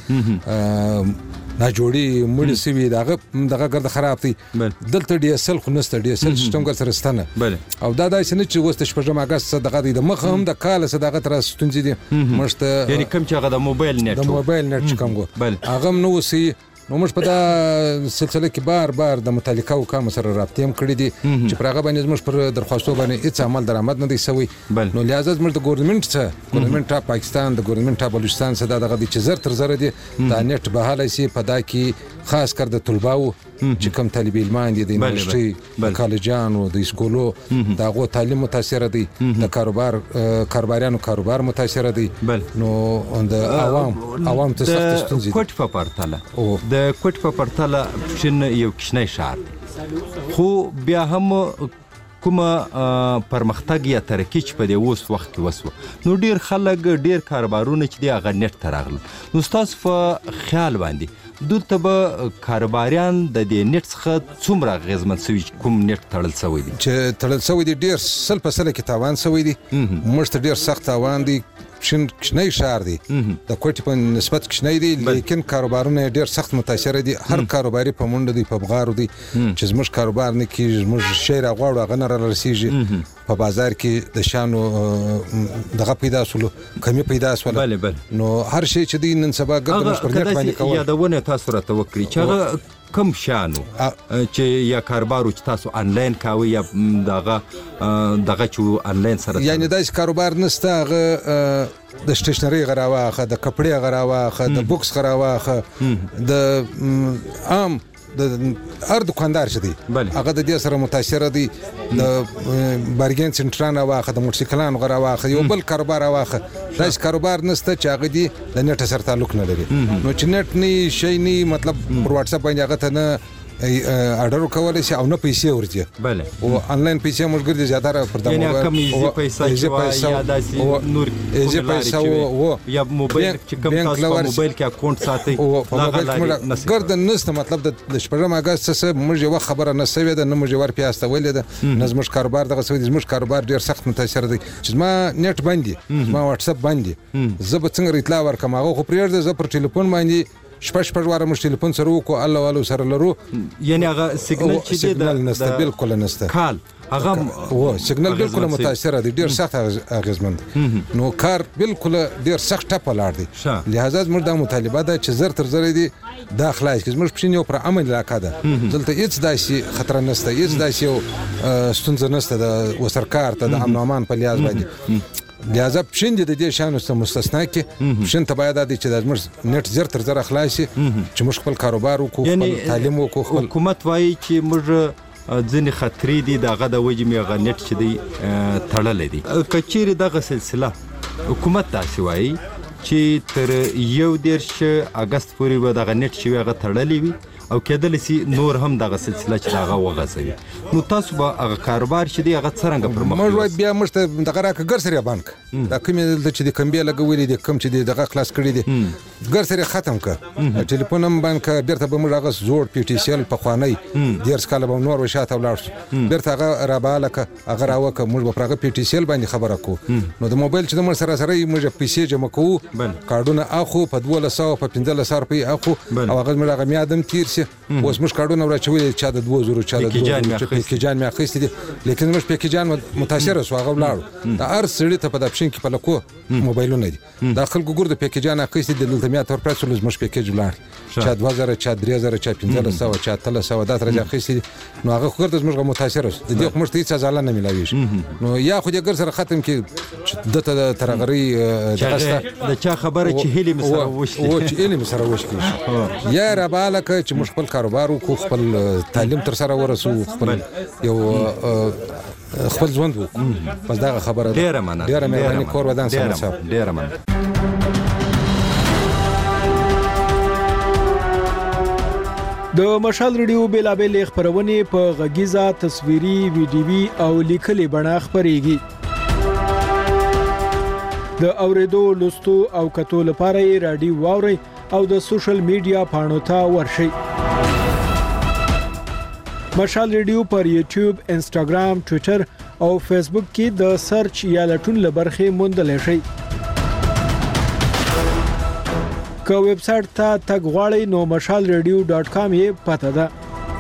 ناجوړي مړ سوي دغه ګرد خراب دی. دلته ډي اس ال خو نسته ډي اس ال سیستم ګر سره ستنه او دا داسې نه چې اوس د 6 اګست دغه دی د مخ هم د کال سره دغه تر ستونزې دي مشته یعنی کوم چې هغه د موبایل نت کوم هغه نو سي نو موږ په دا سلسله کې بار د متعلقه حکومت سره رابطه هم کړې دي چې پر هغه باندې موږ پر درخواستو باندې هیڅ عمل درآمد نه دی شوی نو لہذا موږ د ګورنمنت اف پاکستان د ګورنمنت اف بلوچستان سره دغه دي چې زر تر زر دي دا نت بهاله سي په دا کې خاص کر د طلباو چې کوم طالب علمان دي د یونیورسيټي کالجانو د سکولو دغه تعلیم متاثر دي د کاروباریانو کاروبار متاثر دي نو د عوام ته سخت ستونزې کوټ په پرتله د کوټ په پرتله پښین یو کښنی شهر خو بیا هم کومه پرمختګ یا ترقی چې په دې اوس وخت کې وسوه نو ډیر خلک ډیر کاروبارونه چې دی هغه نت ته راغلل نو ستاسو په خیال باندې دلته به کاروباریان د دې نت څخه څومره اغېزمن شوي کوم نت تړل شوی دی چې تړل شوی دی ډیر سل په سل کې تاوان شوی دی موږ ته ډیر سخت تاوان دی پښین کښنی شهر دی د کوټې په نسبت کښنی دی لیکن کاروبارونه ډیر سخت متاثر دي هر کاروباري په منډه دی په بغارو دی چې زموږ کاروبار نه کیږي زموږ شی راغواړو هغه نه رارسیږي په بازار کې د شانو دغه پیدا شول کمی پیدا شول نو هر شی چې دی نن سبا ګرځي موږ پر نت باندې کوو یادونه تاسو راته وکړي چې کم شانو چې یا کاروبارو چې تاسو آنلاین کاوي یا دغه چې آنلاین سره یعنی داسې کاروبار نشته هغه د سټیشنري غراواخه د کپړې غراواخه د بوکس غراواخه د عام د هر دکاندار چې دی هغه د دې سره متاثر دی د بارګین سنټران واخه د موټرسایکلانو غره واخه یو بل کاروبار واخه داس کاروبار نسته چې هغه دی د نت سره تعلق نه لري نو چې نت نه شي نه مطلب پر واتس اپ باندې هغه ته نه آرډر کولای شي او نه پیسې ورځي بله او انلاین پیسې موږ ګرځي زیاتره پر د موبایل کم ایزي پیسې یا داسې نور ایزي پیسې او یا موبایل چې کوم تاسو په موبایل کې اکاونټ ساتي او په موبایل کې ګرد نست مطلب د شپږم اگست څخه موږ یو خبره نه سوي ده نه موږ ور پیاسته ویل ده نظم کاروبار دغه سوي زموږ کاروبار ډیر سخت متاثر دی چې ما نت باندې ما واتس اپ باندې زه به څنګه اطلاع ورکم هغه خو پرېږده زه پر ټلیفون باندې شپږ واره مش ټلیفون سره وکړو الله والو سره لرو یعنی هغه سیګنل چې د نسته بالکل نسته کال هغه و سیګنل بالکل متاثر دی ډیر سخت اغیزمند نو کار بالکل ډیر سخت ټپ لاړ دی لہذا موږ د مطالبه ده چې زر تر زر دی داخله کې موږ پښین یو پر عمل راکاده دلته هیڅ داسي خطر نسته هیڅ داسي ستونزه نسته د وسرکار ته د امن امان په لیاز باندې لہذا پښین د دې شانو څخه مستثنا کې پښین ته باید د چې د موږ نت زر تر زر خلاصي چې موږ خپل کاروبار وکړو خپل تعلیم وکړو حکومت وایي چې موږ ځنې خطرې دي دغه د وجې مې هغه نت چې دی تړلی دی که چیرې دغه سلسله حکومت داسې وایي چې تر 1 اگست پورې به دغه نت چې هغه تړلی وي او کېدلی سي نور هم دغه سلسله چې هغه وغځوي نو تاسو به هغه کاروبار چې دی هغه څرنګه پر مخ موږ بیا موږ ته دغه راکه ګرسري بانک دا کوم چې د کمبیا لګولې دي کم چې دغه خلاص کړی دي ګرسري ختم ک ټلیفون هم بانک بیرته به موږ هغه زوړ پی ټی سی ال په خوانی ډیر سکاله به نور وشاته ولاړ بیرته هغه رابالک هغه راوک موږ په هغه پی ټی سی ال باندې خبره کو نو د موبایل چې موږ سره موږ پیسې جمع کوو کارډونه اخو په 1200 په 1500 روپۍ اخو او هغه موږ هغه میادم تیر اوس موږ کارډونه ورچوي چې د 2000 چا د 2000 پیکیجان مې اخیستي دي لیکن موږ پیکیجان متاثر شو هغه ولاړو دا هر سړی ته په دپشن کې په لکو موبایلونه دي دا خلکو ګور د پیکیجان اخیستي د دلته میا تر پرسول موږ پیکیج ولاړ چا 2000 چا 3000 چا 1500 چا 300 دا تر اخیستي نو هغه خو ګرد موږ متاثر شو د دې موږ ته هیڅ ځاله نه ملاوي نو یا خو دې ګر سره ختم کې دته ترغري د چا خبره چې هلي مسره وشتي او چې هلي مسره وشتي یا ربالک چې موږ خپل کاروبار وکړو خپل تعلیم تر سره ورسو خپل یو خپل ژوند وکړو بس دا خبره ډیره مننه کور ودان سم صاحب ډیره مننه د مشال ریډیو بیلابل خبرونه په غږیزه تصویري ویډیوي او لیکلي بڼه خبريږي د اوریدو لوستو او کتو لپاره رادیو واوري او د سوشل میډیا پاڼو ته ورشي مشال ریډیو پر یوټیوب انسټاګرام ټوئیټر او فیسبوک کې د سرچ یا لټون لبرخه موندل شي که ویب سټ ته تګ غواړئ نو mashalradio.com یې پته ده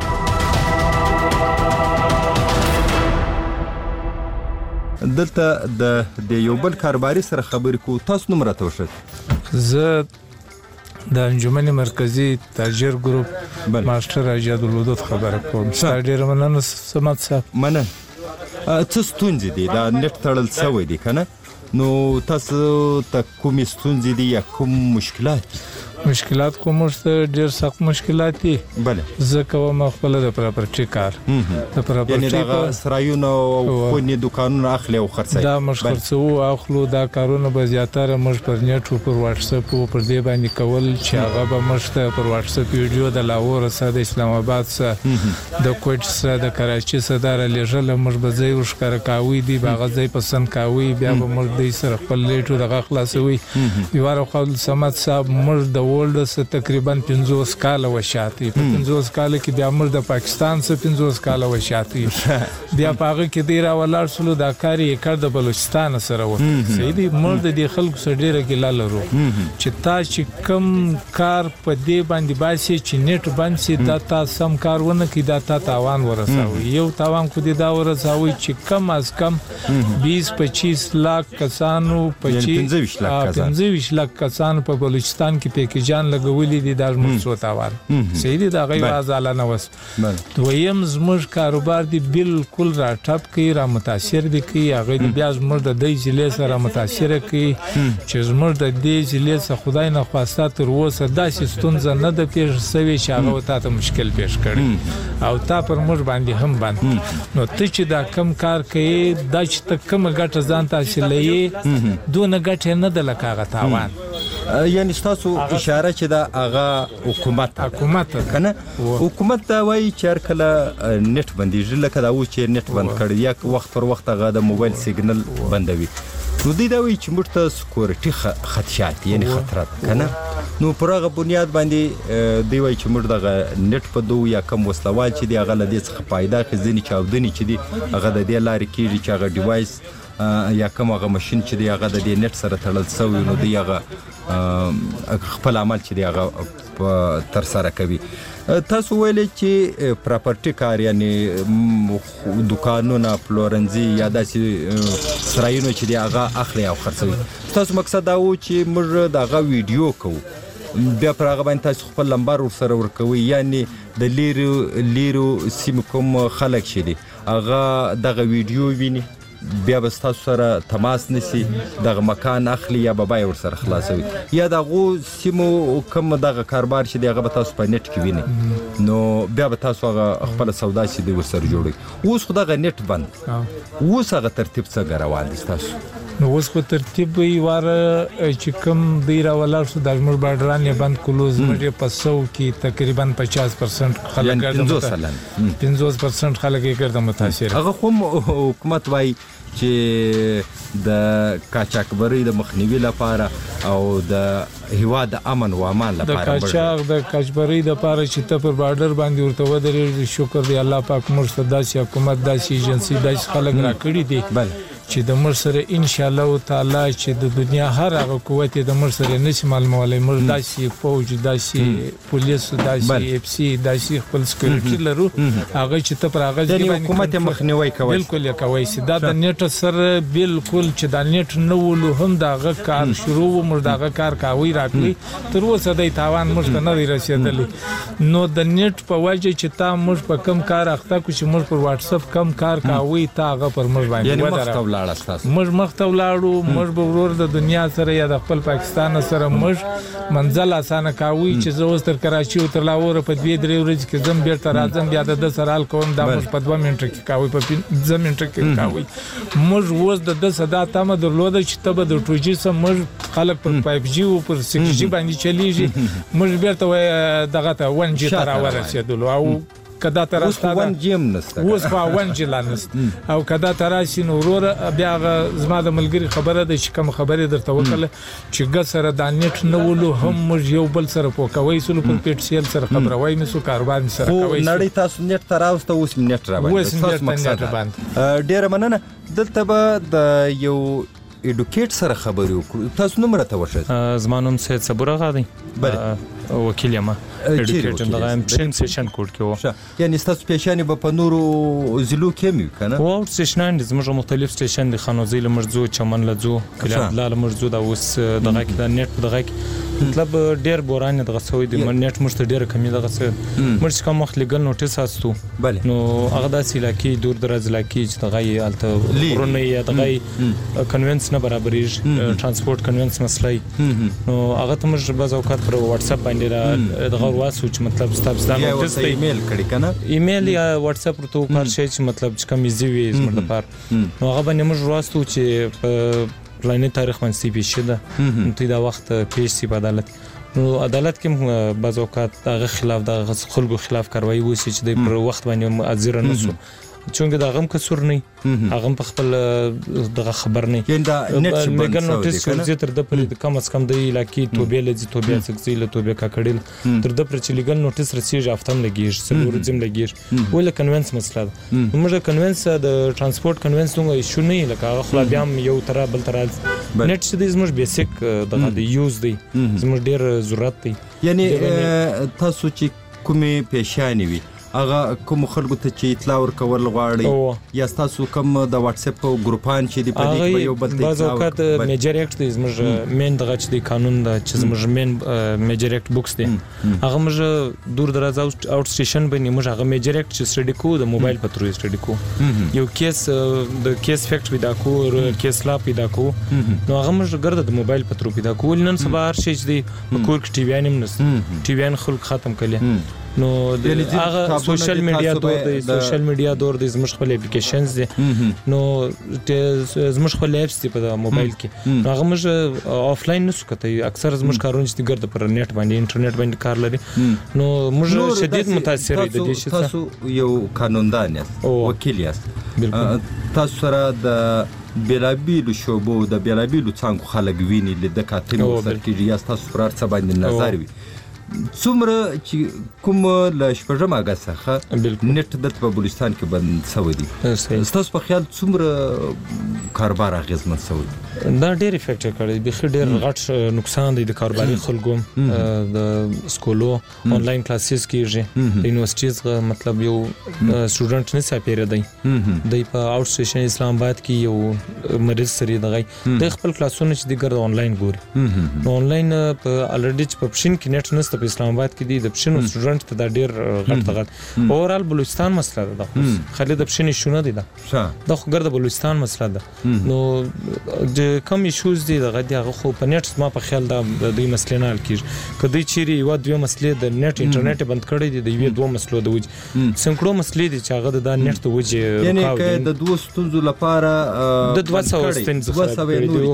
دلته د یو بل کاروباري سره خبرې کو تاسو نوم راته وښه زه د انجمن مرکزی تاجر ګروپ ماستر اجاد الودود خبره کوم ډیر مننه سمات صاحب مننه څه ستونزې دي دا نت تړل شوی دی کنه نو تاسو ته کوم ستونزې دي یا کوم مشکلات کوم څه ډیر سخت مشکلات دي بله زه کوم خپل د پراپرټي کار د پراپرټي یعنی دا سرایونه او خوني دکانونه اخلي او خرڅي دا مش خرڅو اخلو دا کارونه به زیاتره مش پر نیټ او پر واتس اپ او پر دې باندې کول چې هغه به مشته پر واتس اپ ویډیو د لاهور سره د اسلام آباد سره د کوټ سره د کراچي سره د لېژل مش به ځای وشکر کاوي دی باغ ځای پسند کاوي بیا به مر دې سره خپل لیټو د خلاصوي یوار خپل سمات صاحب مر د ورلد سره تقریبا 50 کال وشاتي په 50 کال کې بیا مر د پاکستان سره 50 کال وشاتي بیا پاغه کې دی را ولر سلو دا کاری کړ د بلوچستان سره و سیدی مر د خلکو سره ډیره ګلا لرو چې تا چې کم کار په دې باندې باسي چې نیټ باندې دا تاسو سم کارونه کې دا تاوان ورسوي یو تاوان کو دي دا ورسوي چې کم از کم 20-25 लाख کسانو 25 लाख کسانو په بلوچستان کې پیکیجان لګولې دي د مرسو تاوان سیدی دا غي وازاله نه وس دویم زموږ کاروبار دی بالکل را ټاپ کی را متاثر دي کی هغه بیا زموږ د دې ضلع سره متاثر کی چې زموږ د دې ضلع سره خدای نه خواسته تر اوسه داسې ستونزه نه د پیښ سوي چې هغه ته مشکل پیښ کړي او تا پر موږ باندې هم باندې نو ته چې دا کم کار کوي دا چې ته کوم ګټه ځان ته شلې دونه ګټه نه د لکاغه تاوان یعنی تاسو اشاره چې دا هغه حکومت کنه حکومت دا وایي چې هر کله نت بندیږي لکه دا و چې نت بند کړی یا وخت پر وخت هغه د موبایل سیګنل بندوي نو دوی دا وایي چې موږ ته سکیورټي خدشات یعنی خطرات کنه نو پر هغه بنیاد باندې دوی وایي چې موږ دغه نت په دو یا کم وسلوال چې دی هغه له دې څخه پیدا خزنی چاودنی چې دی هغه د دې لارې کېږي چې هغه ډیوایس یا کوم هغه ماشين چې دی هغه د دې نت سره تړل شوی نو دی هغه خپل عمل چې دی هغه تر سره کوي تاسو ویل چې پراپرټي کار یعنی دکانونه پلورنځي یا داسې سرایونه چې دی هغه اخلي او خرڅوي تاسو مقصد دا و چې موږ دغه ویډیو کوو بیا پر هغه باندې تاسو خپل نمبر ورسره ورکوي یعنی د لیرو سیم کوم خلک شدي هغه دغه ویډیو ویني بیا به تاسو سره تماس نسی دغه مکان اخلي یا به ورسره خلاصوي یا دغه سیمو کوم دغه کاروبار چې دغه به تاسو په نت کې ویني نو بیا به تاسو هغه خپل سودا چې دی ورسره جوړي اوس خو دغه نت بند اوس هغه ترتیب څه روان دي تاسو نو اوس په ترتیب وی وار چې کوم دی راولار شو د مر بارډران یې بند کلوز مړي په 100 کې تقریبا 50% خلک ګرځي 50% خلک یې ګرځي متاثر هغه کوم حکومت وای چې د کاچاکبري د مخنیوي لپاره او د هوا د امن او امان لپاره د کاچاکبري د لپاره چې ته پر بارډر باندې ورته ودرې شکر دی الله پاک مرشد داسې حکومت داسې ایجنسی داسې خلک راکړي دي چې د مر سره ان شاء الله تعالی چې د دنیا هر هغه قوت د مر سره نشي معلومولای مر داسې فوج داسې پولیس داسې اف سي داسې خپل سکیورټي لرو هغه چې ته پر هغه د حکومت مخنیوي کوي بالکل کوي دا د نیټ سره بالکل چې د نیټ نو ولو هم دغه کار شروع مر دغه کار کوي راکړي تر اوسه د تاوان مر نه رسیدلی نو د نیټ په وجه چې تا مر په کم کار اخته کو چې مر پر واتس اپ کم کار کوي تا هغه پر مر باندې موږ مخته ولاړو موږ به ورور د دنیا سره یا د خپل پاکستان سره موږ منزل اسانه کوي چې زه اوس تر کراچي او تر لاهور په 2-3 ورځې کې زم بیرته راځم بیا د سرال کوم د موږ په 2 منټه کې کوي په 2 منټه کې کوي موږ اوس د صدا تمه درلوده چې تبه د ټوجي سم موږ خلک پر 5G او پر 6G باندې چلیږي موږ بیرته دغه ته 1G تر ورسېدلو او کدا ترسته 1G نسته اوس په 1G لانست او کدا تراسي نورور بیا زما د ملګری خبره ده چې کوم خبره درته وکړه چې ګسره د نیټ نو ولو هم موږ یو بل سره پوکوي سلو په پیټ سیل سره خبره وای نو کاروبار سره کوي نړۍ تاسو نیټ تراوسته اوس نیټ را باندې ډیر مننه دلته به د یو ایډوکیټ سره خبرې وکړو تاسو نوم راته وښایئ زما نوم سید صبور آغا دی وکیل یم ایډوکیټ دغه پشن سیشن کوډ کې و یعنی تاسو پېښانې به په نورو ضلعو کې مې کنه او سیشنان زموږ مختلف سیشن د خانوزي لمرزو چمن لزو کلیاب لمرزو دا اوس دغه کې د نیټ دغه مطلب ډیر بوران دغه سوي د نیټ مشته ډیر کمی دغه څه مرچ کوم وخت لګل نوټیس استو نو هغه د سیلاکی دور دراز لاکی چې دغه الته ورونه یا دغه کنوینس نه برابرېږي ترانسپورت کنوینس مسلې نو هغه ته موږ بعض اوقات پر واتس اپ باندې دغه واسو چې مطلب ستاسو د نوټیس ایمیل کړي کنه ایمیل یا واتس اپ ورته کار شي چې مطلب چې کوم ایزی وي زموږ لپاره نو هغه باندې موږ واسو چې پلانې تاریخ باندې سی پی شده نو دا وخت پیش سی په عدالت نو عدالت کې بعض اوقات هغه خلاف د خلکو خلاف کاروایی وسی چې د پر وخت باندې حاضر نه شو چونګه دا غم کسور نه هغه په خپل دغه خبر نه دا لګل نوټیس ورځ تر د پر کم از کم د علاقې توبې لږ توبې څخه له توبې کا کړل تر د پر چې لګل نوټیس رسیږي افتم لګیږي سلور زم لګیږي ول کنوینس مسله موږ کنوینس د ترانسپورت کنوینس څنګه شو نه لکه خپل بیا یو تر بل تر نت چې د زموږ بیسیک دغه د یوز دی زموږ ډیر ضرورت دی یعنی تاسو چې کومه پېښانې وي هغه کوم خلکو ته چې اطلاع ورکول غواړي یا تاسو کوم د واتس اپ ګروپان چې دی په دې کې یو بل ته بعض اوقات میجر اکټ دی زموږ مین دغه چې دی قانون د چې زموږ مین میجر اکټ بوکس دی هغه موږ دور دراز اوټ سټیشن باندې موږ هغه میجر اکټ چې سټډي کو د موبایل په تروي سټډي کو یو کیس د کیس فیکټ پیدا کو کیس لا پیدا کو نو هغه موږ ګرځد د موبایل په تروي پیدا کو نن سبا هر شي چې دی په کور کې ټي وی ان نس ټي وی ان خلک ختم کړي نو هغه سوشل میډیا دور دی سوشل میډیا دور دی زموږ خپل اپلیکیشنز دي نو زموږ خپل اپس دي په موبایل کې هغه موږ آفلاین نسو کته اکثر زموږ کارونه چې ګرځي پر نیټ باندې انټرنیټ باندې کار لري نو موږ شدید متاثر دي د شي تاسو یو قانوندان یاست وکیل یاست تاسو سره د بیلابیلو شوبو د بیلابیلو څنګه خلک ویني د کاتمو سر کې یا تاسو پر څه باندې نظر وي څومره چې کوم له شپږم اگست څخه نیټ د بلوچستان کې بند شوی دی تاسو په خیال څومره کاروبار اغیزمن شوی دا ډېر افیکټ کړی به ډېر غټ نقصان دی د کاروباري خلکو د سکولو آنلاین کلاسز کیږي یونیورسيټیز مطلب یو سټوډنټ نه سپیره دی د په اوټ سټیشن اسلام آباد کې یو مریض سری دغه د خپل کلاسونه چې د ګرد آنلاین ګوري نو آنلاین په الریډي په پښین کې نیټ نشته په اسلام آباد کې د پښینو سټوډنټ ته دا ډېر غټ اورال بلوچستان مسله ده خالي د پښین شونه دي دا خو ګرد بلوچستان مسله ده نو د کم ایشوز دي دغه خو په نیټ ما په خیال دا د دوی مسلې نه حل کیږي کدی چیرې یو دوه مسلې د نیټ انټرنیټ بند کړی دي د یو دوه مسلو د وجه څنګه مسلې دي چې هغه د نیټ ته وجه یعنی که د دوه ستونزو لپاره د 200 ستونزو پیدا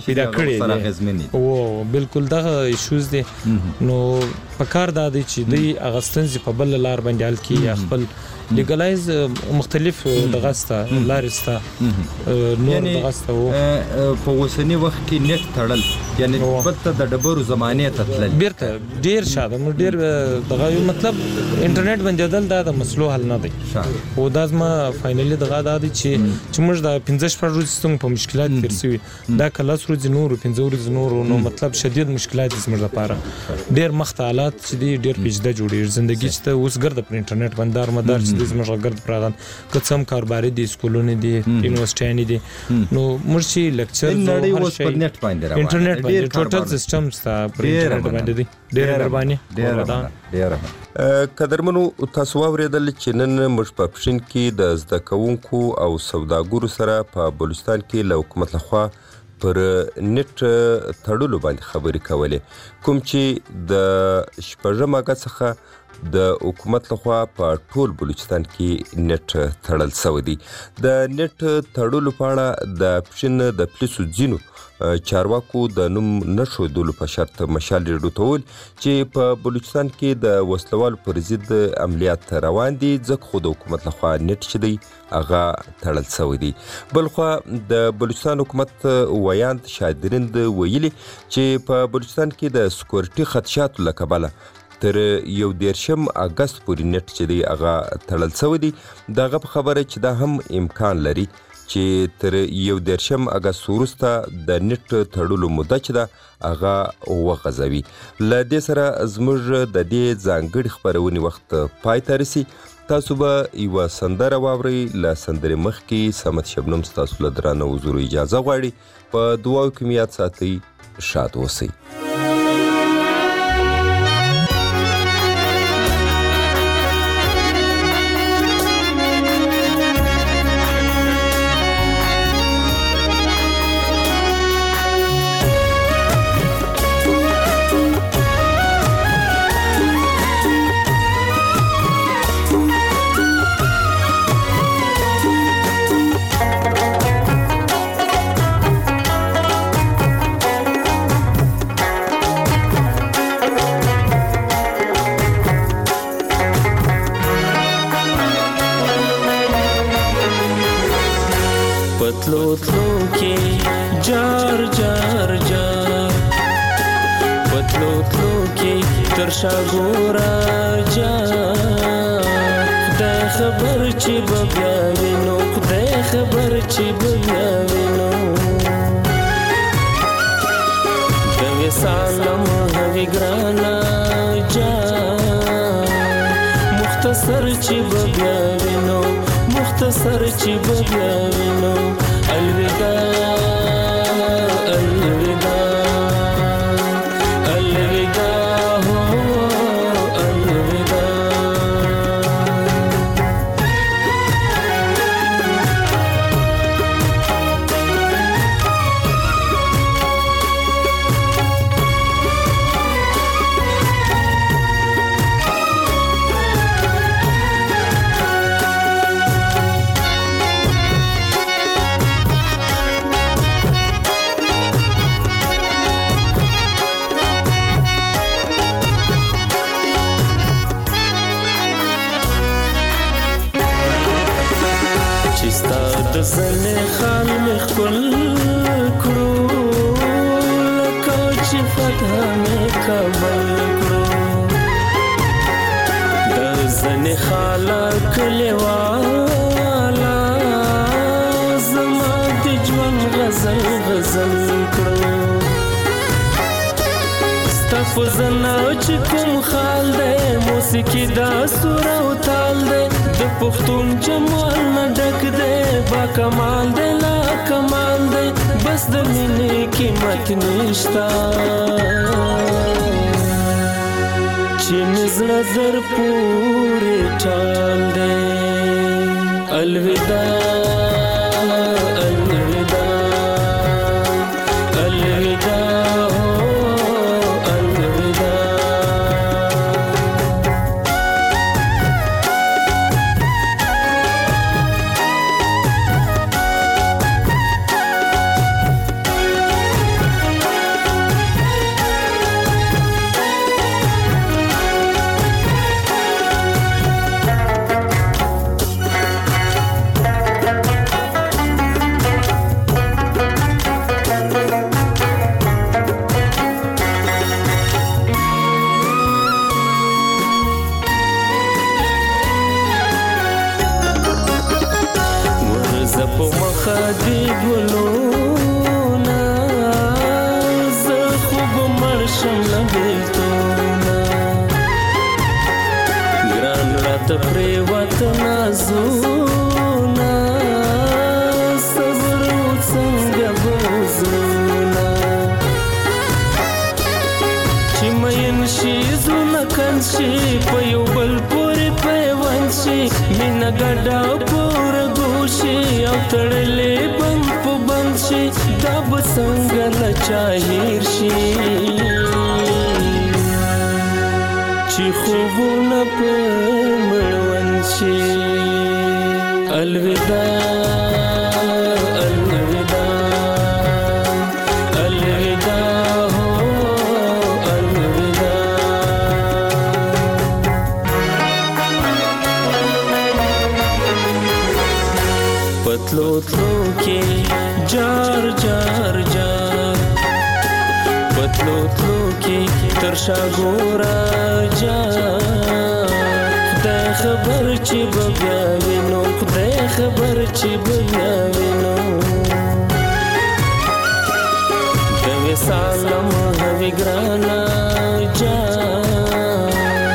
کړی او بالکل دغه ایشوز دي نو پکار دا دی چې د اغستنز په بل لار باندې حل کی خپل لیګلایز مختلف دغسته لارسته نور دغسته په وسنی وخت کې نیټ تړل یعنی بته د ډبرو زمانه ته تلل بیرته ډیر شاده مو ډیر دغه مطلب انټرنیټ باندې دل دا مسلو حل نه دی او دا زما فائنلی دغه دا دی چې موږ د 15 ورځې څنګه په مشکلات ترسوي دا کله ورځې نور 15 ورځې نور نو مطلب شدید مشکلات زموږ لپاره ډیر مختالات چې دی ډیر پیچیده جوړیږي ژوندۍ چې اوس ګرځي پر انټرنیټ باندې مدار د زموږ ګرد پراغان کڅم کاروباري دي سکولونه دي یونیورسيټي دي نو مرشي لیکچر نړۍ اوس په نیټ باندې انټرنیټ باندې ټوټل سیستم ستا پر انټرنیټ باندې دي ډېر قدرمنو تاسو اوریدل چې نن موږ په پښین کې د زده کوونکو او سوداګرو سره په بلوچستان کې له حکومت لخوا پر نیټ تړلو باندې خبرې کولې کوم چې د شپږم اگست څخه د حکومت لخوا په ټول بلوچستان کې نیټ تړل شوی دی د نیټ تړلو په اړه د پښین د پولیسو ځینو چارواکو د نوم نښودلو په شرط مشال راډوتول چې په بلوچستان کې د وسلوالو پر ضد عملیات روان دي ځکه خو د حکومت لخوا نیټ چې دی هغه تړل شوی دی بلخوا د بلوچستان حکومت ویاند شادرند ویلي چې په بلوچستان کې د سکیورټي خدشاتو له کبله تر یو 10 اگست پورې نیټ چې دی هغه تړل شوی دی دغه په خبره چې دا هم امکان لري چې تر یو 10 اگست وروسته د نیټ تړلو مده چې ده هغه وغځوي له دې سره زموږ د دې ځانګړي خبرونې وخت پای ته رسي تاسو به یوه سندره واورئ له سندرې مخکې صمد شبنم ستاسو له درانه حضورو اجازه غواړي په دعاو کې مې یاد ساتئ شاد اوسئ شاګورا جا خدای خبر چې بیا وینو خدای خبر چې بیا وینو د وسالم هوی ګرانا جا مختصر چې بیا وینو مختصر چې بیا وینو الوداع الوداع غزل خال مې خپل کړو لکه چې فتح مې کابل کړو د زنې خاله کلیواله زما د ژوند غزل غزل کړو ستا په زنه چې کوم خال دی موسیقي دا سور او تال دی د پښتون جمال نه ډک دی با کمال دی لا کمال دی بس د مینې قیمت نشته چې مې زړه در پورې ټال دی الوداع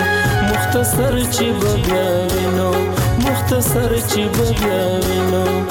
مختصر چې بیا وینو